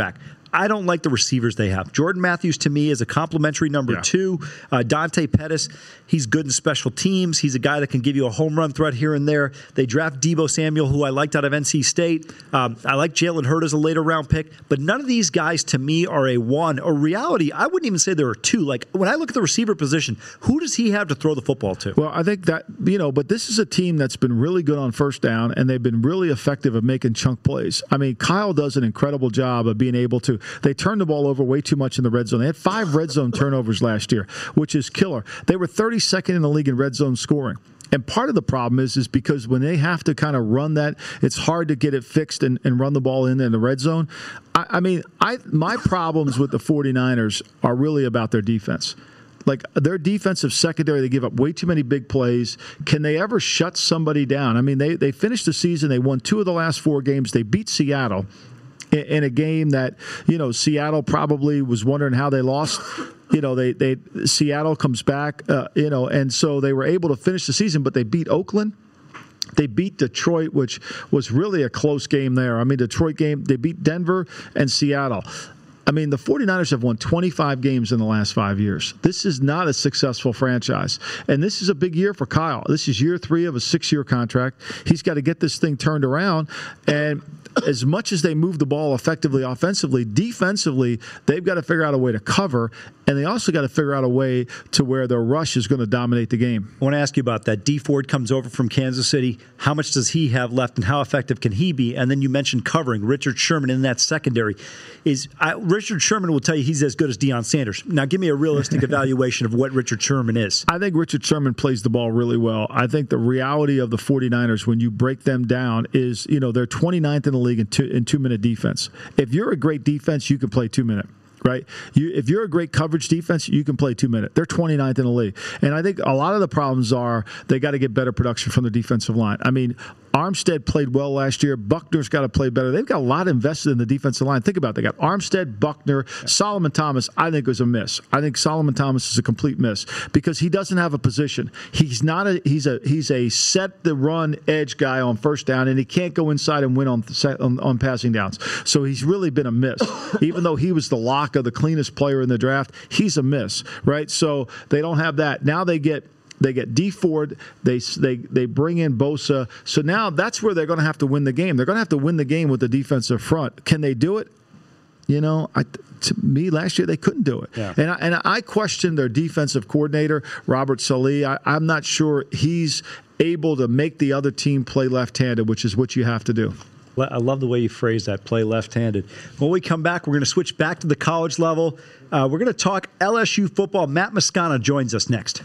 I don't like the receivers they have. Jordan Matthews, to me, is a complimentary number yeah. two. Uh, Dante Pettis, he's good in special teams. He's a guy that can give you a home run threat here and there. They draft Deebo Samuel, who I liked out of N C State. Um, I like Jalen Hurd as a later round pick, but none of these guys, to me, are a one. A reality, I wouldn't even say there are two. Like, when I look at the receiver position, who does he have to throw the football to? Well, I think that, you know, but this is a team that's been really good on first down, and they've been really effective at making chunk plays. I mean, Kyle does an incredible job of being able to, they turn the ball over way too much in the red zone. They had five red zone turnovers last year, which is killer. They were thirty-second in the league in red zone scoring. And part of the problem is is because when they have to kind of run that, it's hard to get it fixed and, and run the ball in in the red zone. I, I mean, I my problems with the 49ers are really about their defense. Like, their defensive secondary, they give up way too many big plays. Can they ever shut somebody down? I mean, they, they finished the season. They won two of the last four games. They beat Seattle in, in a game that, you know, Seattle probably was wondering how they lost. You know, they, they Seattle comes back, uh, you know, and so they were able to finish the season, but they beat Oakland. They beat Detroit, which was really a close game there. I mean, Detroit game, they beat Denver and Seattle. I mean, the 49ers have won twenty-five games in the last five years. This is not a successful franchise. And this is a big year for Kyle. This is year three of a six-year contract. He's got to get this thing turned around. And as much as they move the ball effectively offensively, defensively, they've got to figure out a way to cover. And they also got to figure out a way to where their rush is going to dominate the game. I want to ask you about that. Dee Ford comes over from Kansas City. How much does he have left, and how effective can he be? And then you mentioned covering Richard Sherman in that secondary. Is I, Richard Sherman will tell you he's as good as Deion Sanders. Now, give me a realistic evaluation of what Richard Sherman is. I think Richard Sherman plays the ball really well. I think the reality of the 49ers, when you break them down, is, you know, they're twenty-ninth in the league in, two, in two-minute defense. If you're a great defense, you can play two-minute. Right? You, if you're a great coverage defense, you can play two minute. They're twenty-ninth in the league. And I think a lot of the problems are they got to get better production from the defensive line. I mean, Armstead played well last year. Buckner's got to play better. They've got a lot invested in the defensive line. Think about it. They got Armstead, Buckner, yeah. Solomon Thomas, I think was a miss. I think Solomon Thomas is a complete miss because he doesn't have a position. He's not a he's a he's a set the run edge guy on first down, and he can't go inside and win on on, on passing downs. So he's really been a miss. Even though he was the lock of the cleanest player in the draft, he's a miss, right? So they don't have that. Now they get They get Dee Ford. They they they bring in Bosa. So now that's where they're going to have to win the game. They're going to have to win the game with the defensive front. Can they do it? You know, I, to me, last year they couldn't do it. Yeah. And I, and I question their defensive coordinator, Robert Saleh. I, I'm not sure he's able to make the other team play left-handed, which is what you have to do. I love the way you phrase that, play left-handed. When we come back, we're going to switch back to the college level. Uh, we're going to talk L S U football. Matt Moscona joins us next.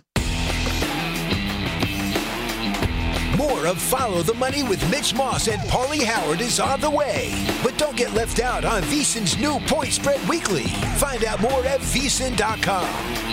More of Follow the Money with Mitch Moss and Paulie Howard is on the way. But don't get left out on VSiN's new Point Spread Weekly. Find out more at V S I N dot com.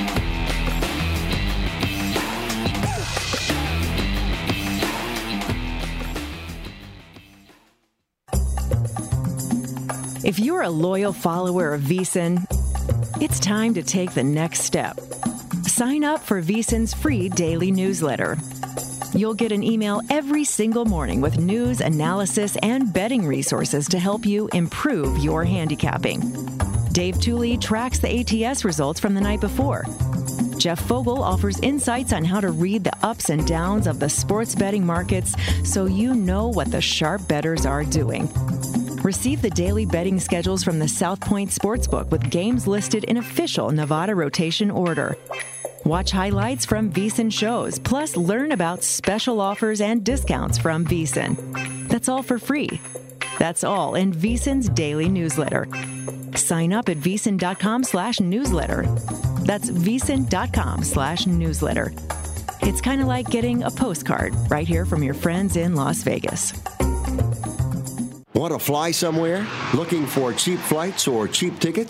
If you're a loyal follower of VSiN, it's time to take the next step. Sign up for VSiN's free daily newsletter. You'll get an email every single morning with news, analysis, and betting resources to help you improve your handicapping. Dave Tooley tracks the A T S results from the night before. Jeff Fogel offers insights on how to read the ups and downs of the sports betting markets so you know what the sharp bettors are doing. Receive the daily betting schedules from the South Point Sportsbook with games listed in official Nevada rotation order. Watch highlights from VSiN shows, plus learn about special offers and discounts from VSiN. That's all for free. That's all in VSiN's daily newsletter. Sign up at V S I N dot com slash newsletter. That's V S I N dot com slash newsletter. It's kind of like getting a postcard right here from your friends in Las Vegas. Want to fly somewhere? Looking for cheap flights or cheap tickets?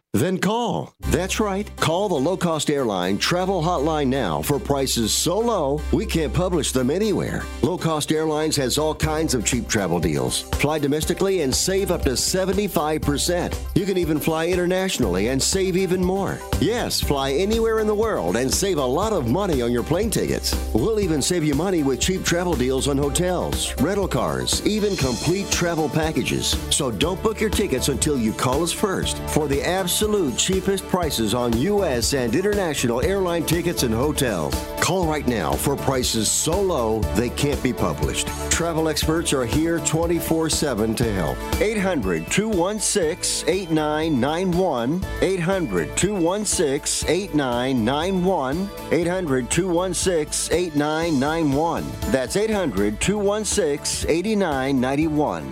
Then call. That's right. Call the low-cost airline travel hotline now for prices so low we can't publish them anywhere. Low-cost airlines has all kinds of cheap travel deals. Fly domestically and save up to seventy-five percent. You can even fly internationally and save even more. Yes, fly anywhere in the world and save a lot of money on your plane tickets. We'll even save you money with cheap travel deals on hotels, rental cars, even complete travel packages. So don't book your tickets until you call us first for the absolute Absolute cheapest prices on U S and international airline tickets and hotels. Call right now for prices so low they can't be published. Travel experts are here twenty-four seven to help. eight hundred, two one six, eight nine nine one. eight hundred, two one six, eight nine nine one. eight hundred, two one six, eight nine nine one. That's eight hundred, two one six, eight nine nine one.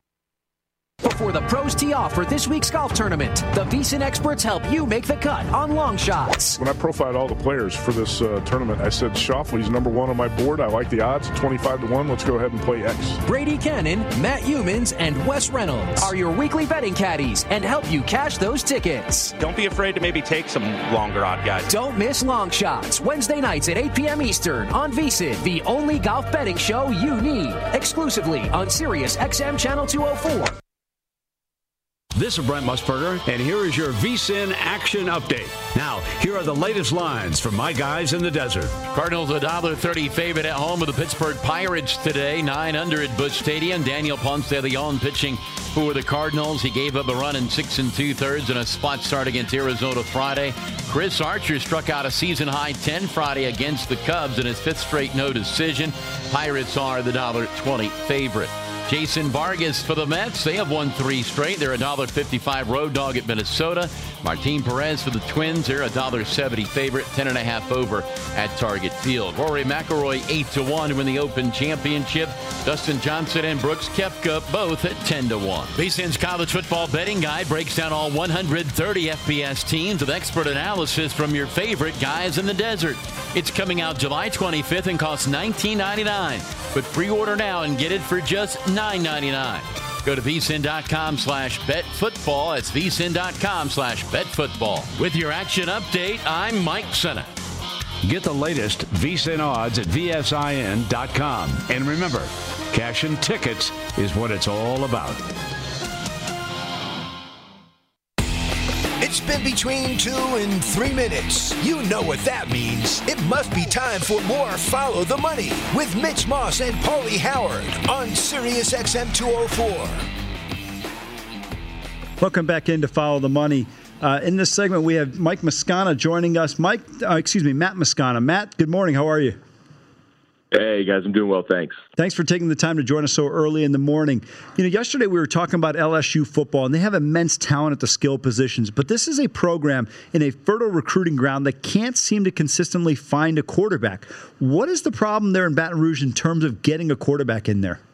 Before the pros tee off for this week's golf tournament, the VSiN experts help you make the cut on long shots. When I profiled all the players for this uh, tournament, I said Schauffele's number one on my board. I like the odds, twenty-five to one. Let's go ahead and play X. Brady Cannon, Matt Humans, and Wes Reynolds are your weekly betting caddies and help you cash those tickets. Don't be afraid to maybe take some longer odd guys. Don't miss Long Shots, Wednesday nights at eight p.m. Eastern on VSiN, the only golf betting show you need. Exclusively on Sirius X M Channel two oh four. This is Brent Musburger, and here is your VSiN action update. Now, here are the latest lines from my guys in the desert. Cardinals a one dollar thirty favorite at home with the Pittsburgh Pirates today, nine under at Busch Stadium. Daniel Ponce de Leon pitching for the Cardinals. He gave up a run in six and two-thirds in a spot start against Arizona Friday. Chris Archer struck out a season-high ten Friday against the Cubs in his fifth straight no decision. Pirates are the one dollar twenty favorite. Jason Vargas for the Mets. They have won three straight. They're a one dollar fifty-five road dog at Minnesota. Martin Perez for the Twins. They're a one dollar seventy favorite, ten and a half over at Target Field. Rory McIlroy eight to one to win the Open Championship. Dustin Johnson and Brooks Koepka both at ten to one. VSiN's college football betting guide breaks down all one hundred thirty F B S teams with expert analysis from your favorite guys in the desert. It's coming out July twenty-fifth and costs nineteen ninety-nine. But pre-order now and get it for just nine ninety-nine. Go to vsin.com slash betfootball. That's vsin.com slash betfootball. With your action update, I'm Mike Senna. Get the latest VSiN odds at V S I N dot com. And remember, cashing tickets is what it's all about. It's been between two and three minutes. You know what that means. It must be time for more Follow the Money with Mitch Moss and Paulie Howard on Sirius X M two oh four. Welcome back in to Follow the Money. Uh, in this segment, we have Mike Mascana joining us. Mike, uh, excuse me, Matt Mascana. Matt, good morning. How are you? Hey, guys, I'm doing well, thanks. Thanks for taking the time to join us so early in the morning. You know, yesterday we were talking about L S U football, and they have immense talent at the skill positions, but this is a program in a fertile recruiting ground that can't seem to consistently find a quarterback. What is the problem there in Baton Rouge in terms of getting a quarterback in there?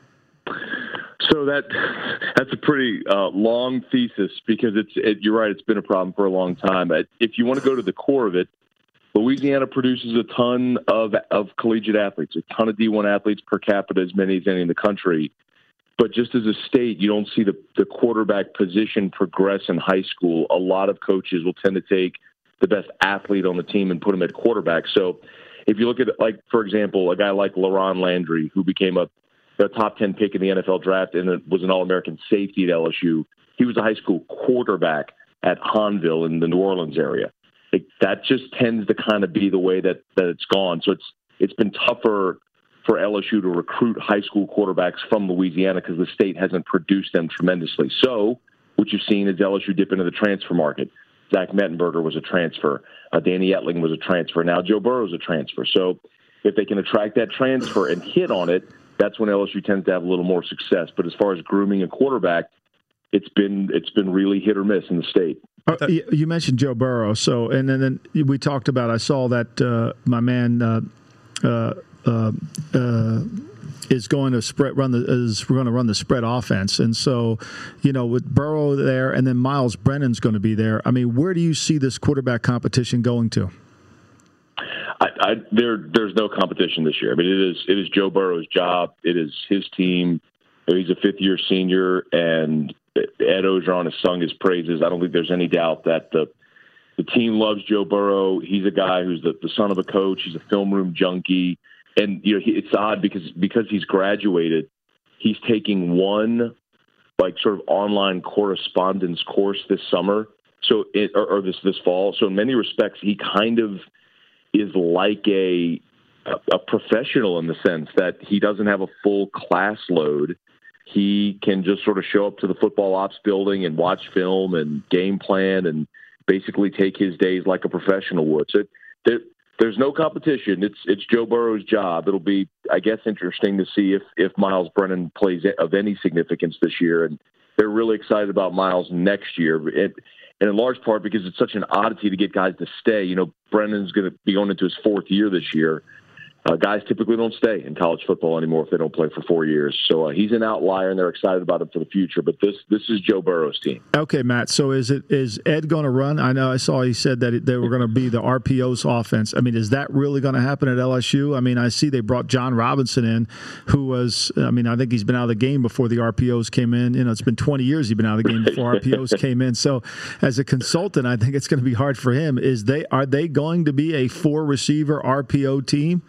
So that that's a pretty uh, long thesis because it's it, you're right, it's been a problem for a long time. If you want to go to the core of it, Louisiana produces a ton of of collegiate athletes, a ton of D one athletes per capita, as many as any in the country. But just as a state, you don't see the, the quarterback position progress in high school. A lot of coaches will tend to take the best athlete on the team and put him at quarterback. So if you look at, like, for example, a guy like LaRon Landry, who became a, a top ten pick in the N F L draft and was an All-American safety at L S U, he was a high school quarterback at Hahnville in the New Orleans area. It, that just tends to kind of be the way that, that it's gone. So it's it's been tougher for L S U to recruit high school quarterbacks from Louisiana because the state hasn't produced them tremendously. So what you've seen is L S U dip into the transfer market. Zach Mettenberger was a transfer. Uh, Danny Etling was a transfer. Now Joe Burrow's a transfer. So if they can attract that transfer and hit on it, that's when L S U tends to have a little more success. But as far as grooming a quarterback, it's been it's been really hit or miss in the state. Uh, you mentioned Joe Burrow, so and then, then we talked about. I saw that uh, my man uh, uh, uh, uh, is going to spread run the is going to run the spread offense, and so you know with Burrow there, and then Miles Brennan's going to be there. I mean, where do you see this quarterback competition going to? I, I, there, there's no competition this year. I mean, it is it is Joe Burrow's job. It is his team. He's a fifth-year senior, and Ed Orgeron has sung his praises. I don't think there's any doubt that the the team loves Joe Burrow. He's a guy who's the, the son of a coach. He's a film room junkie. And, you know, he, it's odd because because he's graduated, he's taking one, like, sort of online correspondence course this summer, so it, or, or this this fall. So in many respects, he kind of is like a, a a professional in the sense that he doesn't have a full class load. He can just sort of show up to the football ops building and watch film and game plan and basically take his days like a professional would. So there, there's no competition. It's it's Joe Burrow's job. It'll be, I guess, interesting to see if, if Miles Brennan plays of any significance this year. And they're really excited about Miles next year. It, and in large part because it's such an oddity to get guys to stay. You know, Brennan's going to be going into his fourth year this year. Uh, guys typically don't stay in college football anymore if they don't play for four years. So uh, he's an outlier, and they're excited about him for the future. But this this is Joe Burrow's team. Okay, Matt. So is it is Ed going to run? I know I saw he said that they were going to be the R P O's offense. I mean, is that really going to happen at L S U? I mean, I see they brought John Robinson in, who was, I mean, I think he's been out of the game before the R P Os came in. You know, it's been twenty years he's been out of the game before R P Os came in. So as a consultant, I think it's going to be hard for him. Is they Are they going to be a four-receiver R P O team?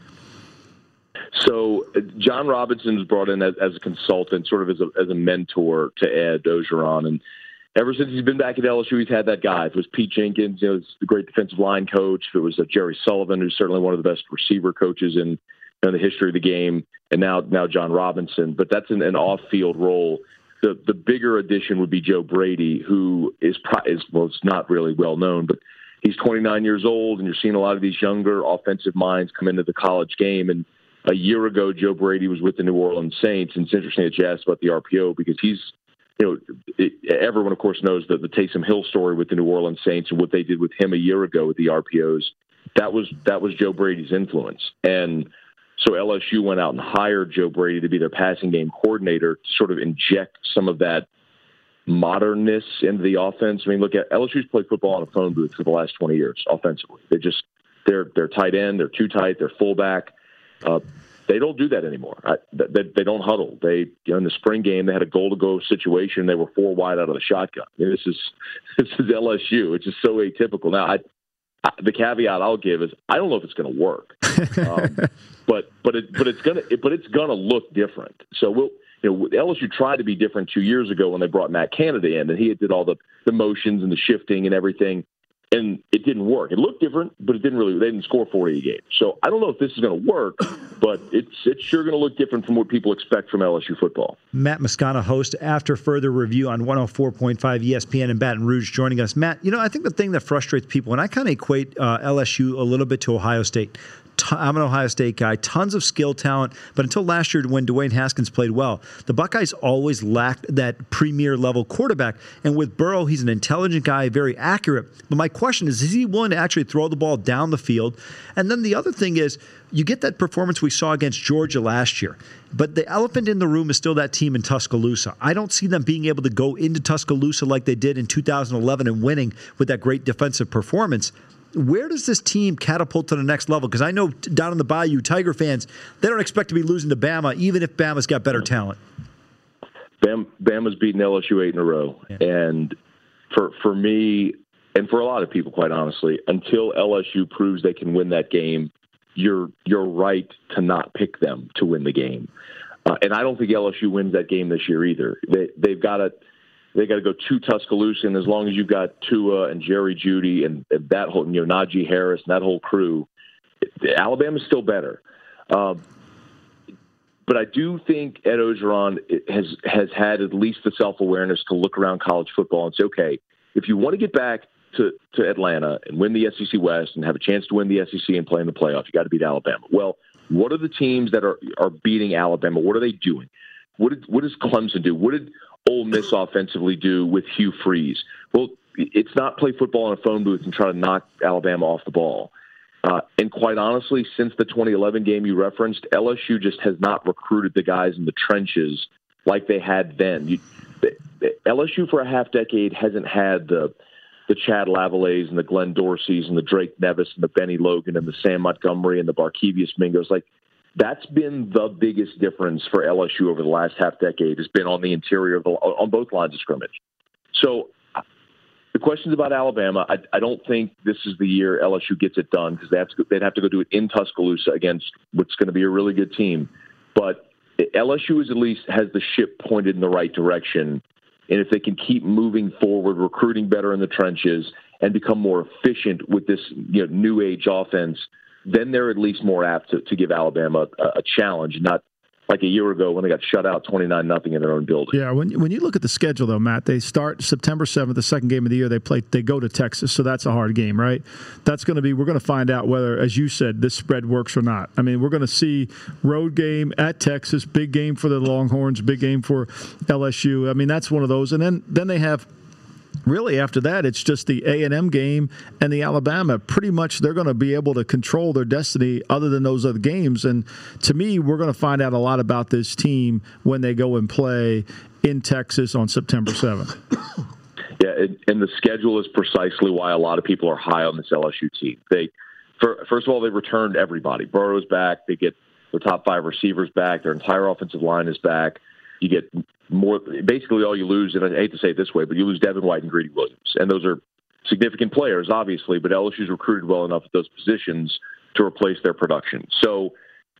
So uh, John Robinson was brought in as, as a consultant, sort of as a, as a mentor to Ed Orgeron. And ever since he's been back at L S U, he's had that guy. If it was Pete Jenkins, you know, it's the great defensive line coach. If it was uh, Jerry Sullivan, who's certainly one of the best receiver coaches in, in the history of the game, and now now John Robinson. But that's an, an off-field role. The the bigger addition would be Joe Brady, who is, is well, it's not really well known, but he's twenty-nine years old, and you're seeing a lot of these younger offensive minds come into the college game. And a year ago, Joe Brady was with the New Orleans Saints, and it's interesting that you asked about the R P O because he's, you know, it, everyone, of course, knows that the Taysom Hill story with the New Orleans Saints and what they did with him a year ago with the R P Os. That was that was Joe Brady's influence. And so L S U went out and hired Joe Brady to be their passing game coordinator to sort of inject some of that modernness into the offense. I mean, look at L S U's played football in a phone booth for the last twenty years offensively. They just they're they're tight end, they're too tight, they're fullback. Uh, they don't do that anymore. I, they, they don't huddle. They, you know, in the spring game, they had a goal-to-go situation. They were four wide out of the shotgun. I mean, this is this is L S U. It's just so atypical. Now, I, I, the caveat I'll give is I don't know if it's going to work, um, but but it, but it's gonna it, but it's gonna look different. So we'll. You know, L S U tried to be different two years ago when they brought Matt Canada in, and he did all the, the motions and the shifting and everything, and it didn't work. It looked different, but it didn't really. They didn't score forty a game. So I don't know if this is going to work, but it's it's sure going to look different from what people expect from L S U football. Matt Moscona, host After Further Review on one oh four point five E S P N in Baton Rouge, joining us. Matt, you know, I think the thing that frustrates people, and I kind of equate uh, L S U a little bit to Ohio State. I'm an Ohio State guy, tons of skill talent, but until last year when Dwayne Haskins played well, the Buckeyes always lacked that premier level quarterback. And with Burrow, he's an intelligent guy, very accurate. But my question is, is he willing to actually throw the ball down the field? And then the other thing is, you get that performance we saw against Georgia last year, but the elephant in the room is still that team in Tuscaloosa. I don't see them being able to go into Tuscaloosa like they did in two thousand eleven and winning with that great defensive performance. Where does this team catapult to the next level? Because I know down in the Bayou, Tiger fans, they don't expect to be losing to Bama, even if Bama's got better talent. Bam, Bama's beaten L S U eight in a row. Yeah. And for for me, and for a lot of people, quite honestly, until L S U proves they can win that game, you're you're right to not pick them to win the game. Uh, and I don't think L S U wins that game this year either. They, they've got to they got to go to Tuscaloosa, and as long as you've got Tua and Jerry Jeudy and, and that whole, you know, Najee Harris and that whole crew, Alabama's still better. Um, but I do think Ed Orgeron has has had at least the self-awareness to look around college football and say, okay, if you want to get back to, to Atlanta and win the S E C West and have a chance to win the S E C and play in the playoff, you got to beat Alabama. Well, what are the teams that are, are beating Alabama? What are they doing? What did what does Clemson do? What did Ole Miss offensively do with Hugh Freeze? Well, it's not play football in a phone booth and try to knock Alabama off the ball. Uh, and quite honestly, since the twenty eleven game you referenced, L S U just has not recruited the guys in the trenches like they had then. You, the, the L S U for a half decade hasn't had the the Chad Lavallées and the Glenn Dorseys and the Drake Nevis and the Benny Logan and the Sam Montgomery and the Barkevius Mingos. Like, That's been the biggest difference for L S U over the last half decade, has been on the interior of the, on both lines of scrimmage. So the questions about Alabama, I, I don't think this is the year L S U gets it done, because they have to, they'd have to go do it in Tuscaloosa against what's going to be a really good team. But L S U is at least has the ship pointed in the right direction. And if they can keep moving forward, recruiting better in the trenches, and become more efficient with this, you know, new age offense, then they're at least more apt to, to give Alabama a, a challenge, not like a year ago when they got shut out twenty-nine nothing in their own building. Yeah, when when you look at the schedule, though, Matt, they start September seventh, the second game of the year. They play. They go to Texas, so that's a hard game, right? That's going to be. We're going to find out whether, as you said, this spread works or not. I mean, we're going to see road game at Texas, big game for the Longhorns, big game for L S U. I mean, that's one of those. And then then they have. Really, after that, it's just the A and M game and the Alabama. Pretty much they're going to be able to control their destiny other than those other games. And to me, we're going to find out a lot about this team when they go and play in Texas on September seventh. Yeah, and the schedule is precisely why a lot of people are high on this L S U team. They, First of all, they returned everybody. Burrow's back. They get their top five receivers back. Their entire offensive line is back. You get more, basically all you lose, and I hate to say it this way, but you lose Devin White and Greedy Williams. And those are significant players, obviously, but L S U's recruited well enough at those positions to replace their production. So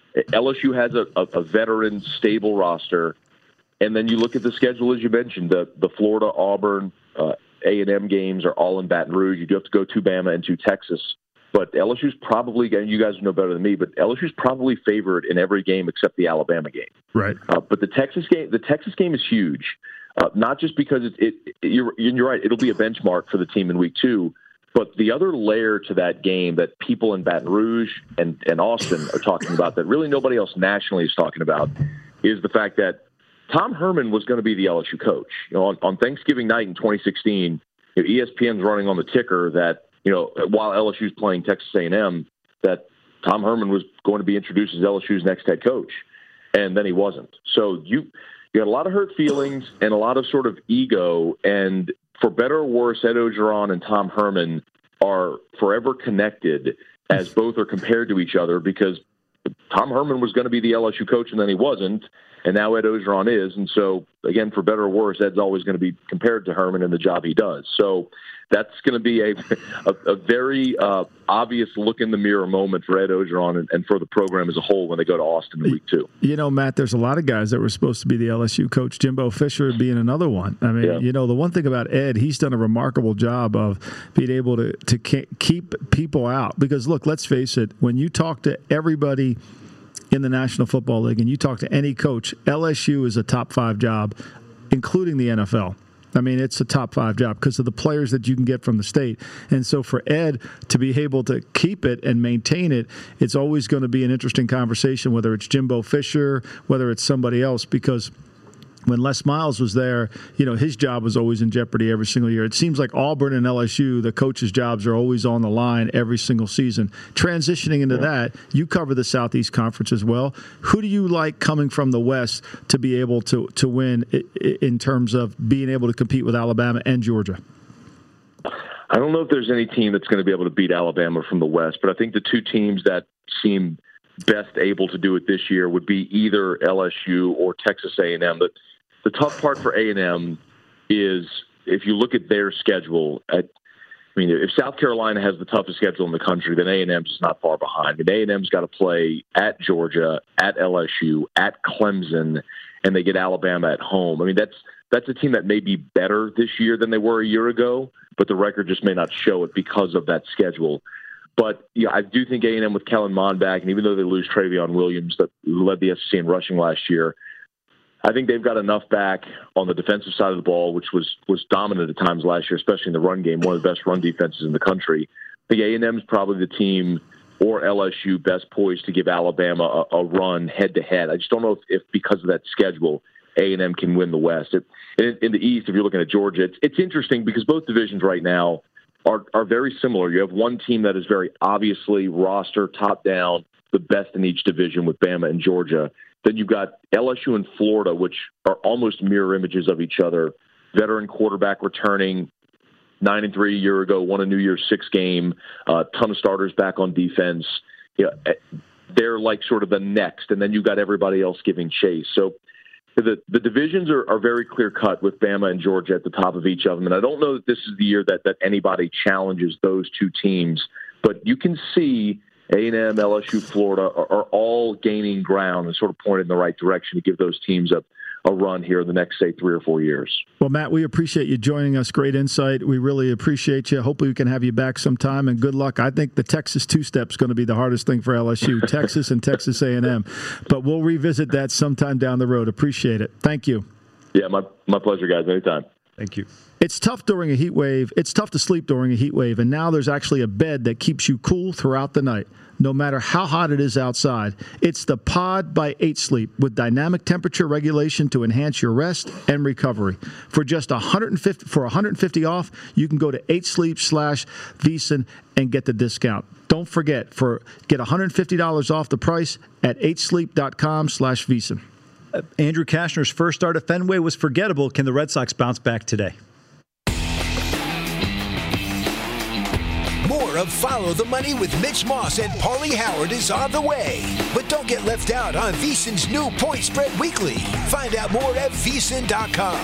L S U has a, a, a veteran, stable roster. And then you look at the schedule, as you mentioned, the, the Florida, Auburn, uh, A and M games are all in Baton Rouge. You do have to go to Bama and to Texas. But L S U's probably, and you guys know better than me, but L S U's probably favored in every game except the Alabama game. Right. Uh, but the Texas game, the Texas game is huge, uh, not just because it, it, it you're, you're right, it'll be a benchmark for the team in week two, but the other layer to that game that people in Baton Rouge and, and Austin are talking about that really nobody else nationally is talking about is the fact that Tom Herman was going to be the L S U coach. You know, on, on Thanksgiving night in twenty sixteen, you know, E S P N's running on the ticker that, you know, while L S U's playing Texas A and M, that Tom Herman was going to be introduced as L S U's next head coach, and then he wasn't. So you you got a lot of hurt feelings and a lot of sort of ego, and for better or worse, Ed Ogeron and Tom Herman are forever connected as both are compared to each other because Tom Herman was going to be the L S U coach, and then he wasn't, and now Ed Ogeron is. And so, again, for better or worse, Ed's always going to be compared to Herman in the job he does. So that's going to be a a, a very uh, obvious look in the mirror moment for Ed Ogeron and, and for the program as a whole when they go to Austin in week two. You know, Matt, there's a lot of guys that were supposed to be the L S U coach, Jimbo Fisher being another one. I mean, yeah. you know, the one thing about Ed, he's done a remarkable job of being able to, to keep people out. Because, look, let's face it, when you talk to everybody in the National Football League and you talk to any coach, L S U is a top five job, including the N F L. I mean, it's a top five job because of the players that you can get from the state. And so for Ed to be able to keep it and maintain it, it's always going to be an interesting conversation, whether it's Jimbo Fisher, whether it's somebody else, because when Les Miles was there, you know, his job was always in jeopardy every single year. It seems like Auburn and L S U, the coaches' jobs are always on the line every single season. Transitioning into that, you cover the Southeast Conference as well. Who do you like coming from the West to be able to, to win in terms of being able to compete with Alabama and Georgia? I don't know if there's any team that's going to be able to beat Alabama from the West, but I think the two teams that seem best able to do it this year would be either L S U or Texas A and M. But the tough part for A and M is if you look at their schedule, at, I mean, if South Carolina has the toughest schedule in the country, then A and M's is not far behind. And A and M's got to play at Georgia, at L S U, at Clemson, and they get Alabama at home. I mean, that's that's a team that may be better this year than they were a year ago, but the record just may not show it because of that schedule. But yeah, I do think A and M with Kellen Mond back, and even though they lose Travion Williams, that led the S E C in rushing last year, I think they've got enough back on the defensive side of the ball, which was was dominant at times last year, especially in the run game, one of the best run defenses in the country. I think A and M is probably the team, or L S U, best poised to give Alabama a, a run head-to-head. I just don't know if, if because of that schedule, A and M can win the West. It, in, in the East, if you're looking at Georgia, it's, it's interesting because both divisions right now are, are very similar. You have one team that is very obviously roster, top-down, the best in each division with Bama and Georgia. Then you've got L S U and Florida, which are almost mirror images of each other. Veteran quarterback returning, nine and three a year ago, won a New Year's Six game, a uh, ton of starters back on defense. You know, they're like sort of the next, and then you've got everybody else giving chase. So the the divisions are, are very clear cut with Bama and Georgia at the top of each of them, and I don't know that this is the year that that anybody challenges those two teams, but you can see A and M, L S U, Florida are, are all gaining ground and sort of pointed in the right direction to give those teams a, a run here in the next, say, three or four years. Well, Matt, we appreciate you joining us. Great insight. We really appreciate you. Hopefully we can have you back sometime, and good luck. I think the Texas two-step is going to be the hardest thing for L S U, Texas and Texas A and M. But we'll revisit that sometime down the road. Appreciate it. Thank you. Yeah, my, my pleasure, guys. Anytime. Thank you. It's tough during a heat wave. It's tough to sleep during a heat wave, and now there's actually a bed that keeps you cool throughout the night, no matter how hot it is outside. It's the Pod by eight Sleep with dynamic temperature regulation to enhance your rest and recovery. For just one hundred fifty for one hundred fifty off, you can go to eight sleep slash VSiN and get the discount. Don't forget, for get one hundred fifty dollars off the price at eight sleep dot com slash VSiN. Uh, Andrew Kashner's first start at Fenway was forgettable. Can the Red Sox bounce back today? More of Follow the Money with Mitch Moss and Paulie Howard is on the way. But don't get left out on VSiN's new Point Spread Weekly. Find out more at V S I N dot com.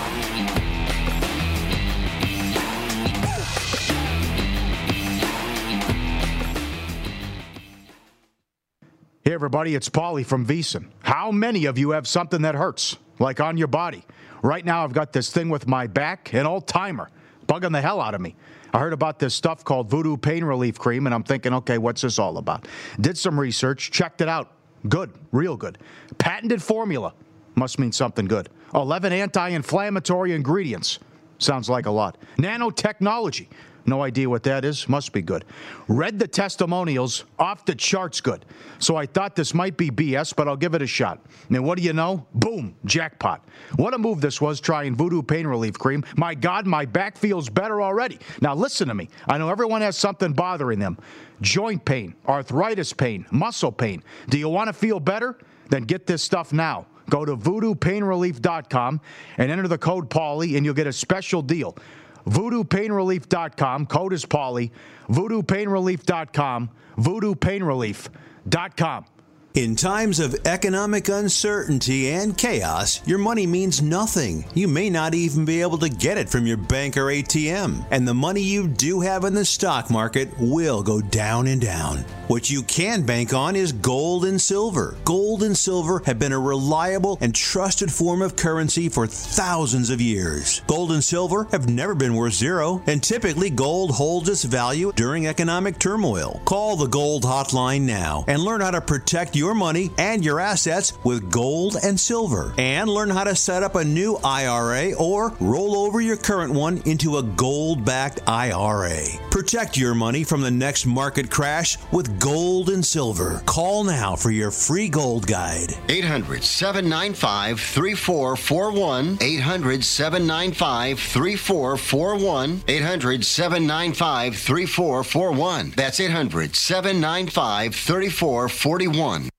Hey, everybody, it's Paulie from VSiN. How many of you have something that hurts, like on your body? Right now, I've got this thing with my back, an old-timer, bugging the hell out of me. I heard about this stuff called Voodoo Pain Relief Cream, and I'm thinking, okay, what's this all about? Did some research, checked it out. Good, real good. Patented formula. Must mean something good. eleven anti-inflammatory ingredients. Sounds like a lot. Nanotechnology. No idea what that is. Must be good. Read the testimonials. Off the charts good. So I thought this might be B S, but I'll give it a shot. And what do you know? Boom. Jackpot. What a move this was, trying Voodoo Pain Relief Cream. My God, my back feels better already. Now listen to me. I know everyone has something bothering them. Joint pain, arthritis pain, muscle pain. Do you want to feel better? Then get this stuff now. Go to voodoo pain relief dot com and enter the code Paulie, and you'll get a special deal. voodoo pain relief dot com. Code is Paulie. voodoo pain relief dot com. voodoo pain relief dot com. In times of economic uncertainty and chaos, your money means nothing. You may not even be able to get it from your bank or A T M. And the money you do have in the stock market will go down and down. What you can bank on is gold and silver. Gold and silver have been a reliable and trusted form of currency for thousands of years. Gold and silver have never been worth zero, and typically gold holds its value during economic turmoil. Call the Gold Hotline now and learn how to protect your money and your assets with gold and silver. And learn how to set up a new I R A or roll over your current one into a gold-backed I R A. Protect your money from the next market crash with gold and silver. Call now for your free gold guide. eight hundred, seven nine five, three four four one. eight hundred, seven nine five, three four four one. eight hundred, seven nine five, three four four one. That's eight hundred, seven nine five, three four four one.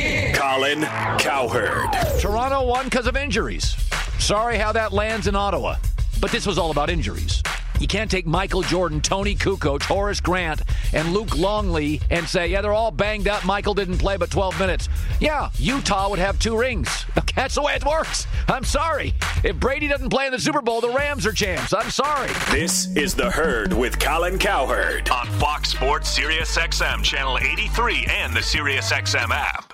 Colin Cowherd. Toronto won because of injuries. Sorry how that lands in Ottawa. But this was all about injuries. You can't take Michael Jordan, Tony Kukoc, Horace Grant, and Luke Longley and say, yeah, they're all banged up. Michael didn't play but twelve minutes. Yeah, Utah would have two rings. That's the way it works. I'm sorry. If Brady doesn't play in the Super Bowl, the Rams are champs. I'm sorry. This is The Herd with Colin Cowherd on Fox Sports Sirius X M Channel eighty-three and the Sirius X M app.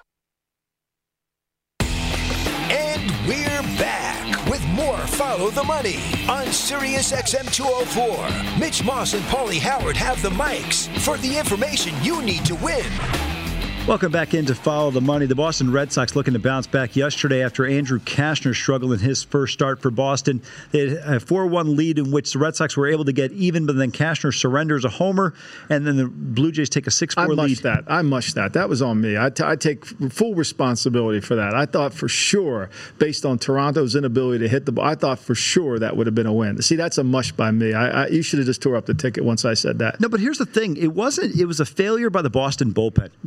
And we're back with more Follow the Money on Sirius X M two oh four. Mitch Moss and Paulie Howard have the mics for the information you need to win. Welcome back in to Follow the Money. The Boston Red Sox looking to bounce back yesterday after Andrew Kashner struggled in his first start for Boston. They had a four one lead in which the Red Sox were able to get even, but then Kashner surrenders a homer, and then the Blue Jays take a six four lead. I mushed that. I mushed that. That was on me. I, t- I take full responsibility for that. I thought for sure, based on Toronto's inability to hit the ball, I thought for sure that would have been a win. See, that's a mush by me. I, I, you should have just tore up the ticket once I said that. No, but here's the thing. It wasn't. It was a failure by the Boston bullpen. This is an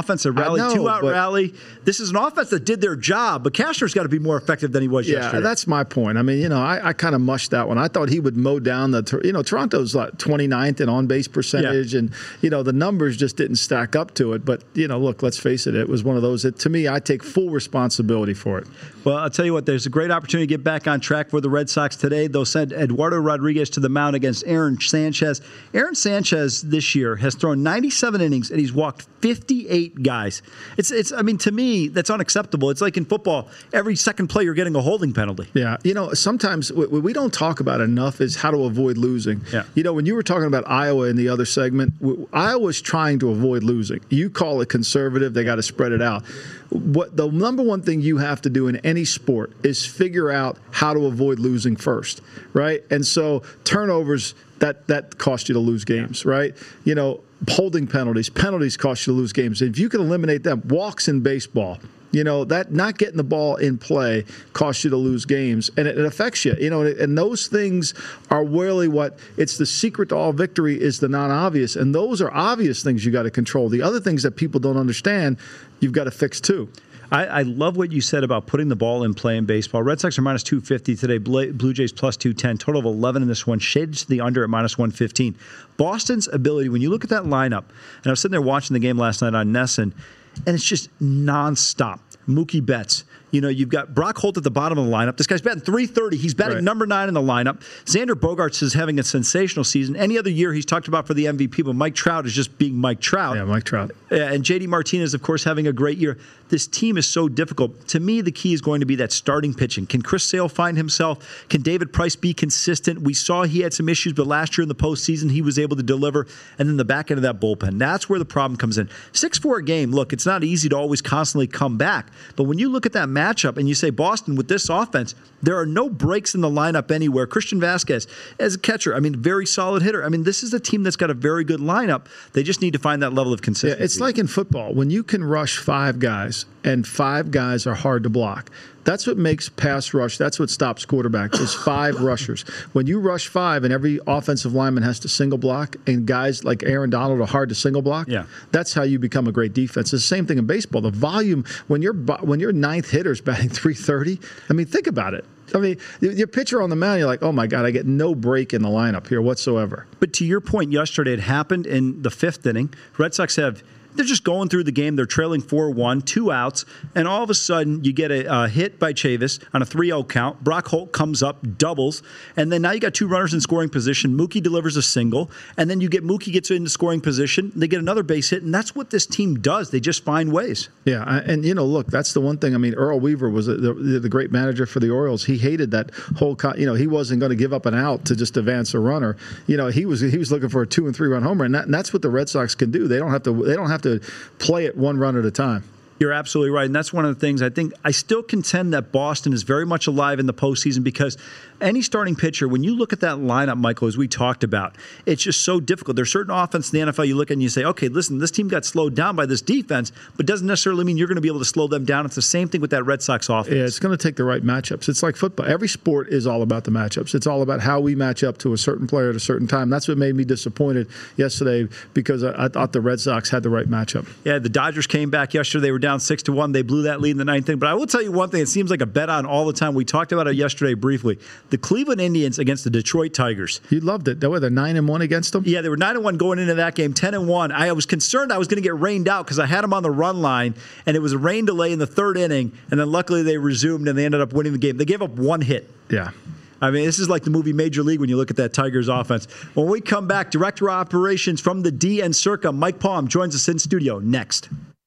offense that rallied, know, two-out but- rally. This is an offense that did their job, but Cashner's got to be more effective than he was Yeah, yesterday. that's my point. I mean, you know, I, I kind of mushed that one. I thought he would mow down the, you know, Toronto's like twenty-ninth in on-base percentage, Yeah. and, you know, the numbers just didn't stack up to it. But, you know, look, let's face it, it was one of those that, to me, I take full responsibility for it. Well, I'll tell you what, there's a great opportunity to get back on track for the Red Sox today. They'll send Eduardo Rodriguez to the mound against Aaron Sanchez. Aaron Sanchez this year has thrown ninety-seven innings, and he's walked fifty-eight guys. It's, it's. I mean, to me, that's unacceptable. It's like in football, every second play you're getting a holding penalty. Yeah. You know, sometimes what we don't talk about enough is how to avoid losing. Yeah. You know, when you were talking about Iowa in the other segment, Iowa's trying to avoid losing. You call it conservative, they got to spread it out. What the number one thing you have to do in any sport is figure out how to avoid losing first, right? And so turnovers, that that cost you to lose games, right? You know, holding penalties, penalties cost you to lose games. If you can eliminate them, walks in baseball, you know, that not getting the ball in play costs you to lose games, and it, it affects you. You know, and those things are really what it's the secret to all victory is the non-obvious, and those are obvious things you got to control. The other things that people don't understand, you've got to fix too. I, I love what you said about putting the ball in play in baseball. Red Sox are minus two fifty today. Blue Jays plus two ten. Total of eleven in this one. Shaded to the under at minus one fifteen. Boston's ability, when you look at that lineup, and I was sitting there watching the game last night on Nesson, and it's just nonstop. Mookie Betts. You know, you've got Brock Holt at the bottom of the lineup. This guy's batting three thirty. He's batting Right. number nine in the lineup. Xander Bogaerts is having a sensational season. Any other year he's talked about for the M V P, but Mike Trout is just being Mike Trout. Yeah, Mike Trout. Uh, and J D Martinez, of course, having a great year. This team is so difficult. To me, the key is going to be that starting pitching. Can Chris Sale find himself? Can David Price be consistent? We saw he had some issues, but last year in the postseason, he was able to deliver. And then the back end of that bullpen, that's where the problem comes in. six four game, look, it's not easy to always constantly come back. But when you look at that matchup and you say, Boston, with this offense, there are no breaks in the lineup anywhere. Christian Vasquez, as a catcher, I mean, very solid hitter. I mean, this is a team that's got a very good lineup. They just need to find that level of consistency. Yeah, it's like in football. When you can rush five guys and five guys are hard to block, that's what makes pass rush. That's what stops quarterbacks is five rushers. When you rush five and every offensive lineman has to single block and guys like Aaron Donald are hard to single block, yeah. that's how you become a great defense. It's the same thing in baseball. The volume, when your when your ninth hitter's batting three thirty, I mean, think about it. I mean, your pitcher on the mound, you're like, oh, my God, I get no break in the lineup here whatsoever. But to your point yesterday, it happened in the fifth inning. Red Sox have – they're just going through the game. They're trailing four one, two outs, and all of a sudden you get a, a hit by Chavis on a three oh count. Brock Holt comes up, doubles, and then now you got two runners in scoring position. Mookie delivers a single, and then you get Mookie gets into scoring position. They get another base hit, and that's what this team does. They just find ways. Yeah, and, you know, look, that's the one thing. I mean, Earl Weaver was the, the, the great manager for the Orioles. He hated that whole, you know, he wasn't going to give up an out to just advance a runner. You know, he was he was looking for a two and three run homer, and, that, and that's what the Red Sox can do. They don't have to. They don't have to play it one run at a time. You're absolutely right, and that's one of the things I think I still contend that Boston is very much alive in the postseason because any starting pitcher, when you look at that lineup, Michael, as we talked about, it's just so difficult. There's certain offense in the N F L you look at and you say, okay, listen, this team got slowed down by this defense, but doesn't necessarily mean you're going to be able to slow them down. It's the same thing with that Red Sox offense. Yeah, it's going to take the right matchups. It's like football. Every sport is all about the matchups. It's all about how we match up to a certain player at a certain time. That's what made me disappointed yesterday because I, I thought the Red Sox had the right matchup. Yeah, the Dodgers came back yesterday. They were down six to one. They blew that lead in the ninth inning. But I will tell you one thing. It seems like a bet on all the time. We talked about it yesterday briefly. The Cleveland Indians against the Detroit Tigers. You loved it. They were nine and one against them? Yeah, they were nine and one going into that game, ten and one. I was concerned I was going to get rained out because I had them on the run line, and it was a rain delay in the third inning, and then luckily they resumed, and they ended up winning the game. They gave up one hit. Yeah. I mean, this is like the movie Major League when you look at that Tigers offense. When we come back, Director of Operations from the D and Circa, Mike Palm, joins us in studio next.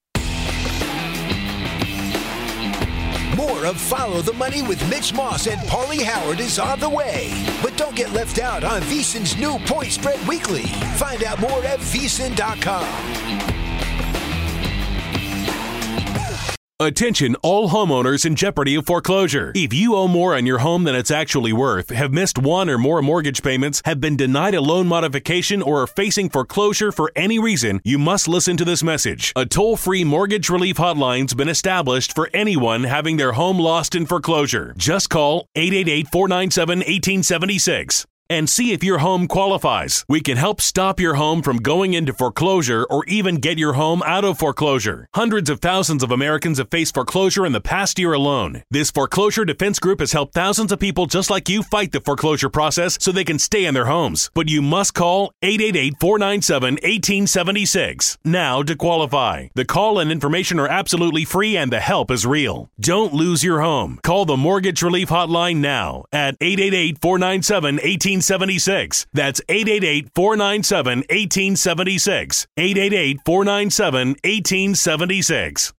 More of Follow the Money with Mitch Moss and Paulie Howard is on the way. But don't get left out on VSiN's new Point Spread Weekly. Find out more at V S I N dot com. Attention all homeowners in jeopardy of foreclosure. If you owe more on your home than it's actually worth, have missed one or more mortgage payments, have been denied a loan modification, or are facing foreclosure for any reason, you must listen to this message. A toll-free mortgage relief hotline's been established for anyone having their home lost in foreclosure. Just call eight eight eight, four nine seven, one eight seven six. and see if your home qualifies. We can help stop your home from going into foreclosure or even get your home out of foreclosure. Hundreds of thousands of Americans have faced foreclosure in the past year alone. This foreclosure defense group has helped thousands of people just like you fight the foreclosure process so they can stay in their homes. But you must call eight eight eight, four nine seven, one eight seven six now to qualify. The call and information are absolutely free and the help is real. Don't lose your home. Call the Mortgage Relief Hotline now at eight eight eight, four nine seven, one eight seven six. That's eight eight eight, four nine seven, one eight seven six. eight eight eight, four nine seven, one eight seven six.